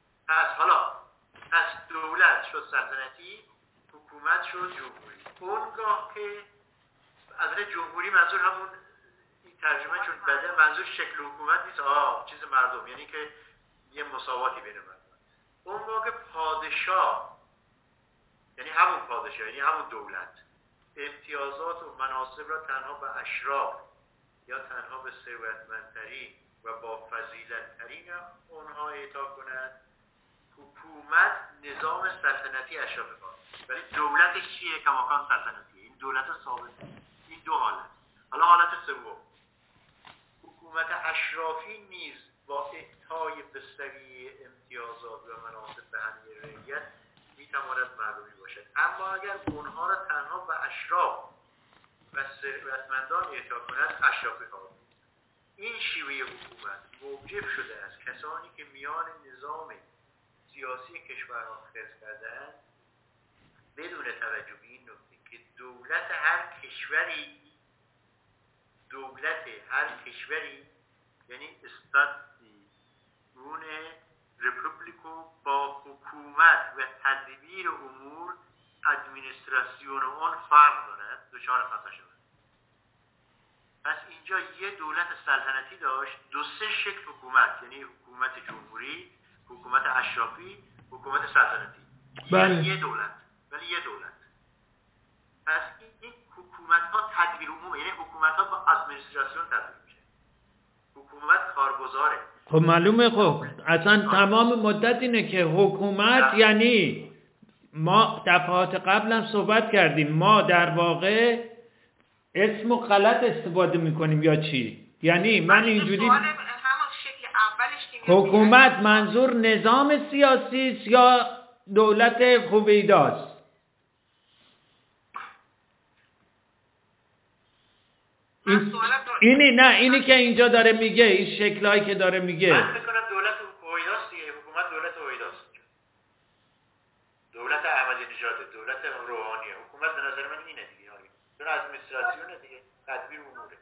پس دولت شد سلطنتی، حکومت شد جمهوری. اونگاه که از جمهوری منظور همون این ترجمه چون بده، منظور شکل حکومت نیست، چیز مردم، یعنی که یه مساواتی بین مردم. اون موقع پادشاه، یعنی همون پادشاه، یعنی همون دولت، امتیازات و مناصب را تنها به اشراف یا تنها به ثروتمندترین و با فضیلت‌ترین اونها اعطا کند. حکومت نظام سلطنتی اشراف کار، ولی دولتش چیه؟ کماکان سلطنتیه. این دولت ثابت. این دو حالت. حالا حالت سوم، حکومت اشرافی نیز با اعطای بستری امتیازات و مناصب به همه رعیت میتواند مردمی باشد، اما اگر اونها را تنها به اشراف و ثروتمندان اعطا کند، اشرافی کار. این شیوه حکومت موجب شده از کسانی که میان نظام سیاسی کشورها خرس کردند، بدون توجه به این نکته که دولت هر کشوری یعنی استاتیون رپوبلیکو با حکومت و تدبیر امور ادمینستراسیون اون فرق دارد، دچار خطا شود. پس اینجا یه دولت سلطنتی داشت، دو سه شکل حکومت، یعنی حکومت جمهوری، حکومت اشرافی، حکومت سلطنتی. یه دولت، ولی یه دولت. پس این حکومت ها تدبیر عموم، یعنی حکومت ها با ادمینستراسیون تدبیر میشه. حکومت کارگزاره. خب معلومه. خب اصلا تمام مدت اینه که حکومت یعنی ما دفعات قبلا صحبت کردیم، ما در واقع اسم و غلط استفاده میکنیم یا چی؟ یعنی من اینجوری حکومت منظور نظام سیاسی است یا دولت هویداست؟ اینی که اینجا داره میگه، این شکلایی که داره میگه. من فکر کنم دولت هویداست دیگه، حکومت دولت هویداست. دولت احمدی نژاد، دولت روحانیه. حکومت به نظر من اینه دیگه، چون ادمنستراسیونه دیگه، تدبیر اموره.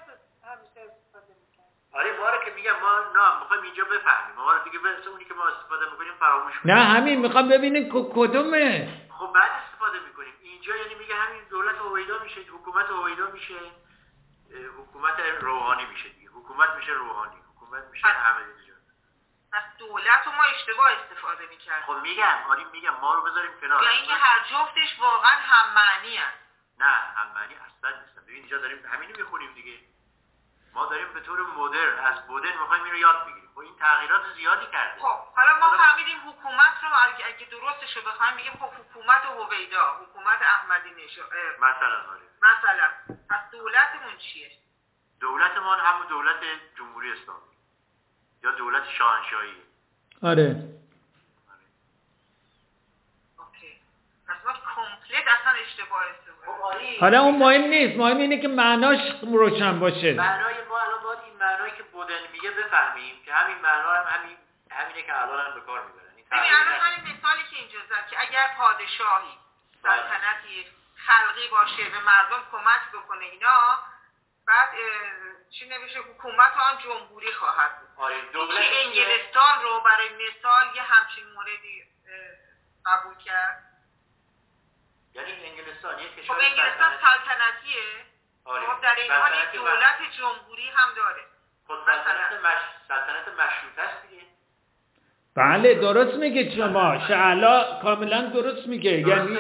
آره باره که میگم ما میخوایم اینجا بفهمیم، ما دیگه بس اونی که ما استفاده میکنیم فراموش کنیم. نه همین میخوام ببینیم کدومه. خب بعد استفاده میکنیم. اینجا یعنی میگه همین دولت هویدا میشه، حکومت هویدا میشه، حکومت روحانی میشه دیگه. حکومت میشه روحانی، حکومت میشه احمدی نژاد. پس دولت رو ما اشتباه استفاده میکردیم. خب میگم ما رو بذاریم کنار. یا اینکه هر جفتش واقعا هم معنی هست. نه هم معنی اصلا نیستن. ببین اینجا داریم همینو میخونیم دیگه. ما داریم به طور مدرن از بودن میخوایم اینو یاد بگیریم. خب این تغییرات زیادی کرده. خب حالا ما فهمیدیم حکومت رو اگه درستش رو بخوایم بگیم خب حکومت هویدا، حکومت احمدی نژاد مثلا پس دولتمون چیه؟ دولتمون همون دولت جمهوری اسلامی یا دولت شاهنشاهی. آره. اوکی. پس ما کامپلیت اصلا اشتباه استفاده. حالا اون مهم نیست، مهم اینه که معناش روشن باشه. معنای ما الان باید این معنایی که بودن میگه بفهمیم که همین معنا هم همینه که الان هم به کار میبرن. ببین الان همین مثالی که اینجا زد که اگر پادشاهی سلطنتی خلقی باشه به مردم کمک بکنه اینا، بعد چی نمیشه حکومت آن جمهوری خواهد بود. دولت انگلستان رو برای مثال یه همچین موردی قبول کرد. یعنی انگلستان یک کشور خب انگلستان سلطنتیه. خب در این حال دولت جمهوری هم داره. خب سلطنت مشروطه است دیگه. بله درست میگه شما، شعلا کاملا درست میگه. یعنی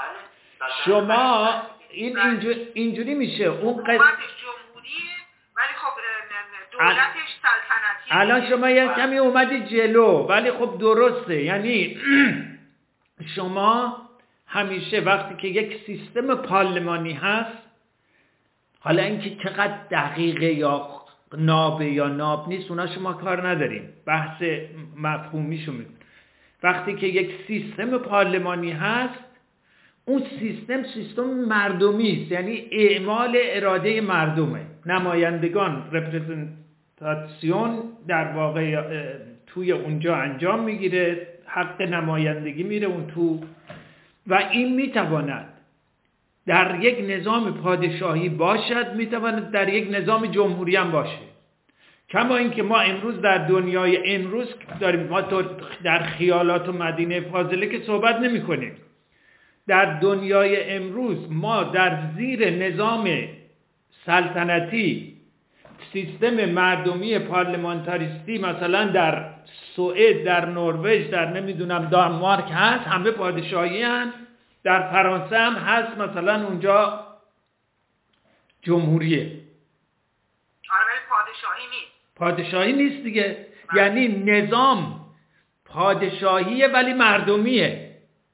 شما اینجوری میشه اون حکومتش جمهوریه ولی خب دولتش سلطنتیه. الان شما یه کمی اومدی جلو، ولی خب درسته. یعنی شما همیشه وقتی که یک سیستم پارلمانی هست، حالا اینکه چقدر دقیقه یا نابه یا ناب نیست اونا شما کار نداریم، بحث مفهومیشو میکنیم. وقتی که یک سیستم پارلمانی هست، اون سیستم مردمی است، یعنی اعمال اراده مردمه. نمایندگان رپرزنتاسیون در واقع توی اونجا انجام میگیره، حق نمایندگی میره اون تو و این میتواند در یک نظام پادشاهی باشد، میتواند در یک نظام جمهوری هم باشه. کما اینکه ما امروز در دنیای امروز داریم، ما در خیالات و مدینه فاضله که صحبت نمی کنیم. در دنیای امروز ما در زیر نظام سلطنتی، سیستم مردمی پارلمانتاریستی، مثلا در سوئد، در نروژ، در نمیدونم دانمارک هست، همه پادشاهی هست. در فرانسه هم هست، مثلا اونجا جمهوریه. ولی پادشاهی نیست. پادشاهی نیست دیگه. یعنی نظام پادشاهیه ولی مردمیه.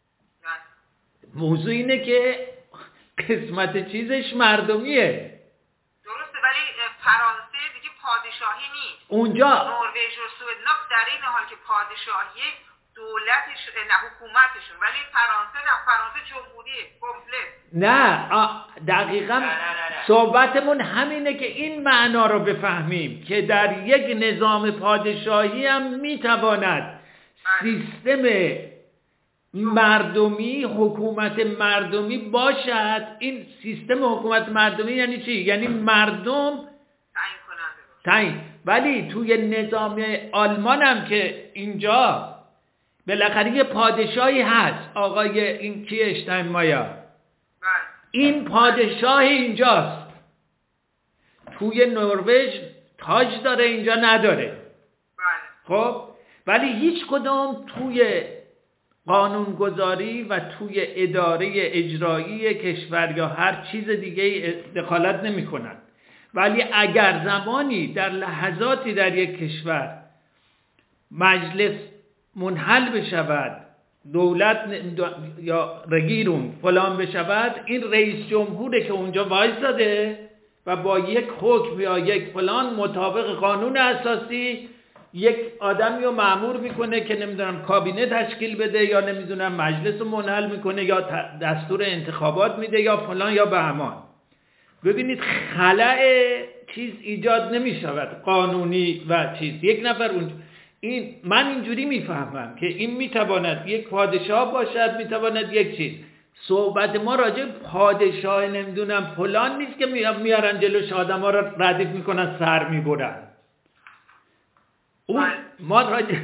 موضوع اینه که قسمت چیزش مردمیه. درسته، ولی فرانسه دیگه پادشاهی نیست. اونجا نروژ و سوئد در این حال که پادشاهی دولتش نه حکومتشون، ولی فرانسه نه، فرانسه جمهوریه کامپلت. نه دقیقاً صحبتمون همینه که این معنا رو بفهمیم که در یک نظام پادشاهی هم میتواند سیستم مردمی، حکومت مردمی باشد. این سیستم حکومت مردمی یعنی چی؟ یعنی مردم تعیین. ولی توی نظام آلمان هم که اینجا بالاخره یه پادشاهی هست، آقای این کیه، اشتاینمایر، این پادشاه اینجاست. توی نروژ تاج داره، اینجا نداره. خب ولی هیچ کدوم توی قانونگذاری و توی اداره اجرایی کشور یا هر چیز دیگه دخالت نمی کنند. ولی اگر زمانی در لحظاتی در یک کشور مجلس منحل بشود، دولت یا رگیرون فلان بشود، این رئیس جمهوره که اونجا وایساده و با یک حکم یا یک فلان مطابق قانون اساسی یک آدمی رو مأمور میکنه که نمیدونم کابینه تشکیل بده یا نمیدونم مجلس رو منحل میکنه یا دستور انتخابات میده یا فلان یا بهمان. ببینید خلأ چیز ایجاد نمیشود قانونی و چیز. یک نفر این من اینجوری میفهمم که این میتواند یک پادشاه باشد، میتواند یک چیز. صحبت ما راجع پادشاه نمیدونم فلان نیست که میارن جلوش آدم‌ها رو ردیف میکنن، سر میبرن. اون ما راجع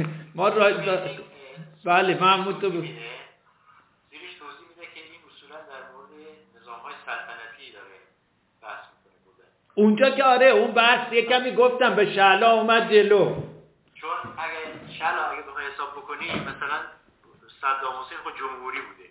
بله محمود تو زیرش توضیح میده که این اصولا در مورد نظام‌های سلطنتی داره بحث میکنه بوده. اونجا که آره اون بحث یه کمی گفتم به شعلا اومد جلو. چون اگه بخوای حساب بکنی مثلا صدام حسین خود جمهوری بوده.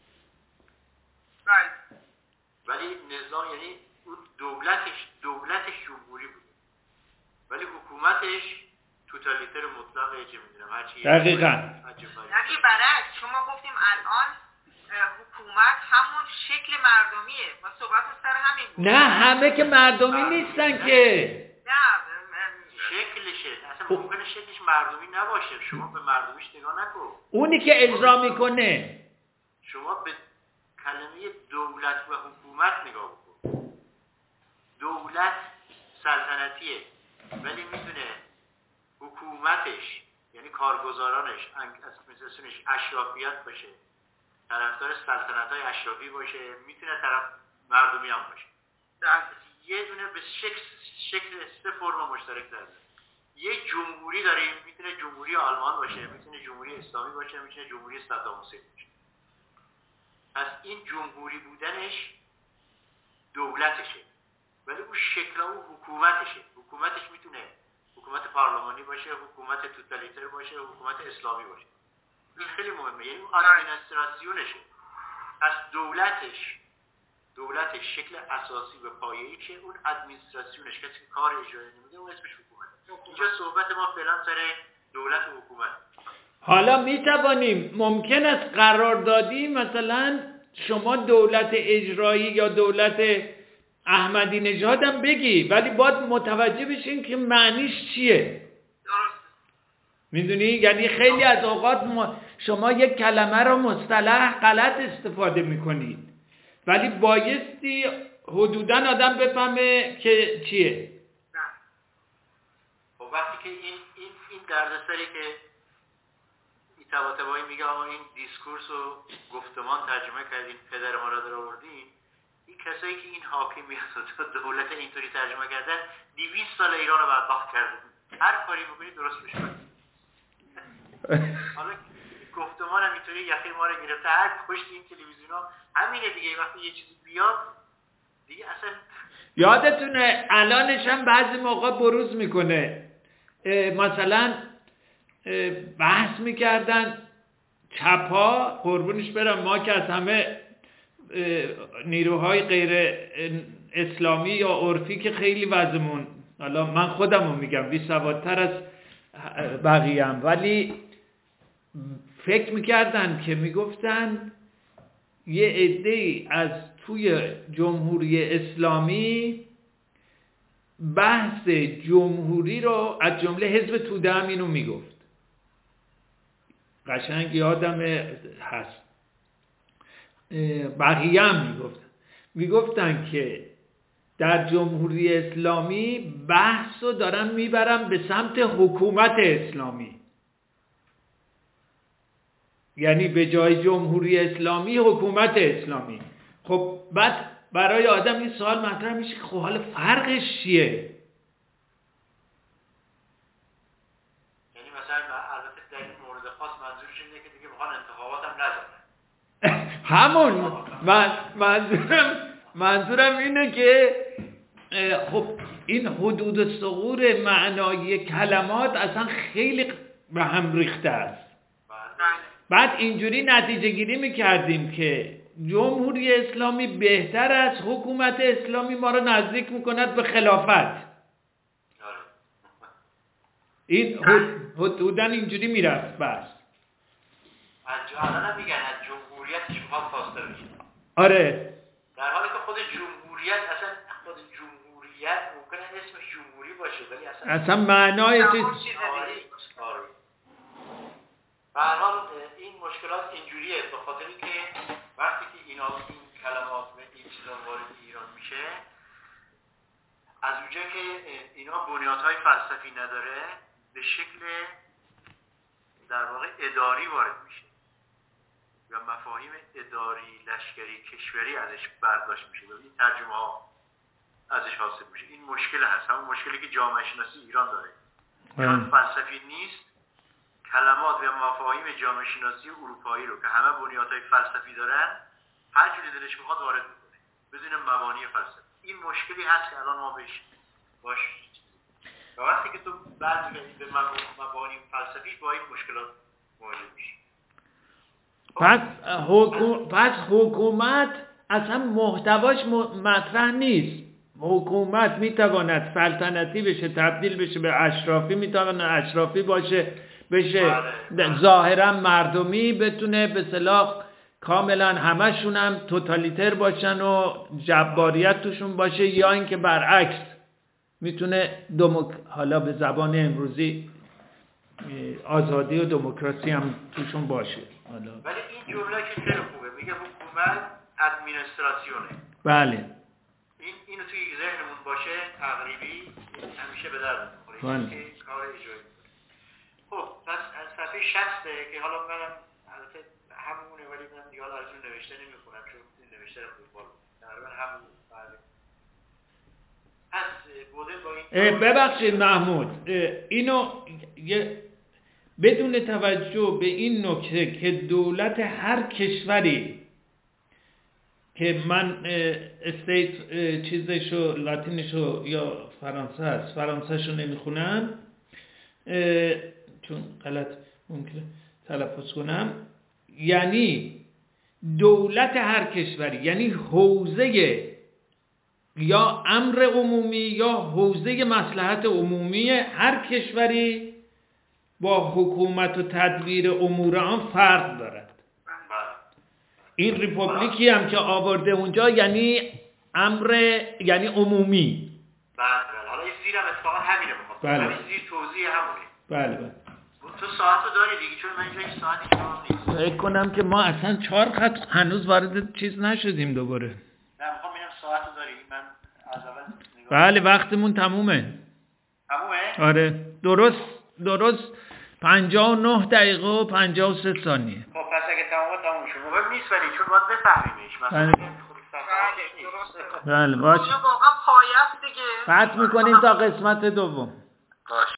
ولی نظام یعنی اون دولتش جمهوری بوده. ولی حکومتش توتالیتر مطلقه، چه میدونم هر چی. دقیقاً. یعنی برعکس شما گفتیم الان حکومت همون شکل مردمیه. ما صحبتمون سر همین بود. نه همه که مردمی نیستن که. نه شکلشه. اصلا ممکنه شکلش مردمی نباشه. شما به مردمیش نگاه نکن. اونی که اجرا میکنه. شما به کلمه دولت و حکومت نگاه بکن. دولت سلطنتیه ولی میتونه حکومتش یعنی کارگزارانش اسمش اشرافیت باشه، طرفدار سلطنت‌های اشرافی باشه، میتونه طرف مردمی هم باشه. یه دونه به شکل سه فرم مشترک داره. یه جمهوری داریم، میتونه جمهوری آلمان باشه، میتونه جمهوری اسلامی باشه، میتونه جمهوری صدام حسین باشه. پس این جمهوری بودنش دولتشه ولی اون شکل اون حکومتشه. حکومتش میتونه حکومت پارلمانی باشه، حکومت توتالیتر باشه، حکومت اسلامی باشه. این خیلی مهمه، یعنی اون ادمنستراسیونشه. پس دولتش شکل اساسی و پایه‌ایشه، اون ادمنستراسیونش کسی که کار اجرایی نمیده اون اسمش حکومت. اینجا صحبت ما فعلا سر دولت و حکومت. حالا میتوانیم ممکن است قراردادی مثلا شما دولت اجرایی یا دولت احمدی نژاد هم بگی ولی باید متوجه بشین که معنیش چیه. میدونی؟ یعنی خیلی از اوقات شما یک کلمه رو مصطلح غلط استفاده میکنید ولی بایستی حدوداً آدم بفهمه که چیه. خب وقتی که این دردسری که طباطبایی میگه آقا این دیسکورس و گفتمان ترجمه کردین، پدر ما را در آوردین. این کسایی که این حاکمیت و دولت اینطوری ترجمه کردن 200 سال ایران رو بدبخت کردن. هر کاری بکنید درست بشه. حالا گفتمان هم اینطوری یخی ما رو گرفته، هر پشت این تلویزیونا همینه دیگه. وقتی یه چیزی بیاد دیگه اصلا یادتونه الانش هم بعضی موقع بروز میکنه. مثلا بحث میکردن چپا، قربونش برم، ما که از همه نیروهای غیر اسلامی یا عرفی که خیلی وضعمون، حالا من خودمو میگم بی سوادتر از بقیه‌ام، ولی فکر میکردن که میگفتن یه عده‌ای از توی جمهوری اسلامی بحث جمهوری رو از جمله حزب توده هم اینو میگفت، قشنگ یادم هست، بقیه هم میگفتن که در جمهوری اسلامی بحث رو دارن میبرن به سمت حکومت اسلامی، یعنی به جای جمهوری اسلامی حکومت اسلامی. خب بعد برای آدم این سوال مطرح میشه که خب حالا فرقش چیه؟ یعنی مثلا البته در این مورد خاص منظورش اینه که دیگه میخوان انتخابات هم ندارن. همون منظورم اینه که خب این حدود ثغور معنایی کلمات اصلا خیلی به هم ریخته است. بعد اینجوری نتیجه گیری میکردیم که جمهوری اسلامی بهتر از حکومت اسلامی ما رو نزدیک میکند به خلافت. این حدوداً اینجوری میرفت. بس الان میگن از جمهوریتش میخواد خواسته بشه. آره، در حالی که خود جمهوریت اصلا خود جمهوریت ممکنه اسمش جمهوری باشه ولی اصلا معنای چیز. به هر حال این مشکلات اینجوریه، به خاطر اینکه وقتی که این کلمات و این چیزا وارد ایران میشه، از اونجا که اینا بنیادهای فلسفی نداره، به شکل در واقع اداری وارد میشه و مفاهیم اداری، لشکری، کشوری ازش برداشت میشه و این ترجمه ها ازش حاصل میشه. این مشکل هست، همون مشکلی که جامعه شناسی ایران داره، چون فلسفی نیست. کلمات و مفاهیم جامعه شناسی اروپایی رو که همه بنیادهای فلسفی دارن، هر جوری دلش میخواد وارد میکنه بدون مبانی فلسفی. این مشکلی هست که الان ما باش و وقتی که تو بعد به مبانی فلسفی با این مشکلات مواجه میشی. پس حکومت اصلا محتواش مطرح نیست. حکومت میتواند سلطنتی بشه، تبدیل بشه به اشرافی، میتواند اشرافی بشه ظاهرا مردمی، بتونه به اصطلاح کاملا همشون هم توتالیتر باشن و جباریت توشون باشه، یا اینکه برعکس میتونه حالا به زبان امروزی آزادی و دموکراسی هم توشون باشه. حالا ولی این جمله که خیلی خوبه، میگه حکومت ادمینستراسیونه. بله، اینو توی ذهنمون باشه، تقریبی همیشه به درد میخوره که کار اجرایی. خب پس از صفحه 60 که حالا منم البته همونه، ولی من دیگه حالا از اون نوشته نمیخونم چون این نوشته رو فوتبال تقریبا همون. پس گودل با این ببخشید محمود، اینو بدون توجه به این نکته که دولت هر کشوری که من استیت چیزشو لاتینشو یا فرانسه هست، فرانسهشو نمیخونم چون غلط ممکنه تلفظ کنم، یعنی دولت هر کشوری، یعنی حوزه یا امر عمومی یا حوزه مصلحت عمومی هر کشوری با حکومت و تدبیر امور آن فرق دارد. این ریپوبلیکی هم که آورده اونجا یعنی امر، یعنی عمومی. بله، حالا این زیر هم اتفاقا همینه بخواد. بله. همین زیر توضیح همونه. بله. تو ساعتو داری دیگه، چون من اینجا این ساعتی کار نیست. فکر کنم که ما اصلا 4 خط هنوز وارد چیز نشدیم دوباره. نه میخوام ببینم ساعتو داری. من از اول نگاه. بله وقتمون تمومه. تمومه؟ آره درست 59 دقیقه و 53 ثانیه. خب پس اگه تمام شد مهم نیست ولی چون باید بفهمیمش مثلا بله باشه. واقعا پایه است دیگه. قطع میکنیم تا قسمت دوم. باشه.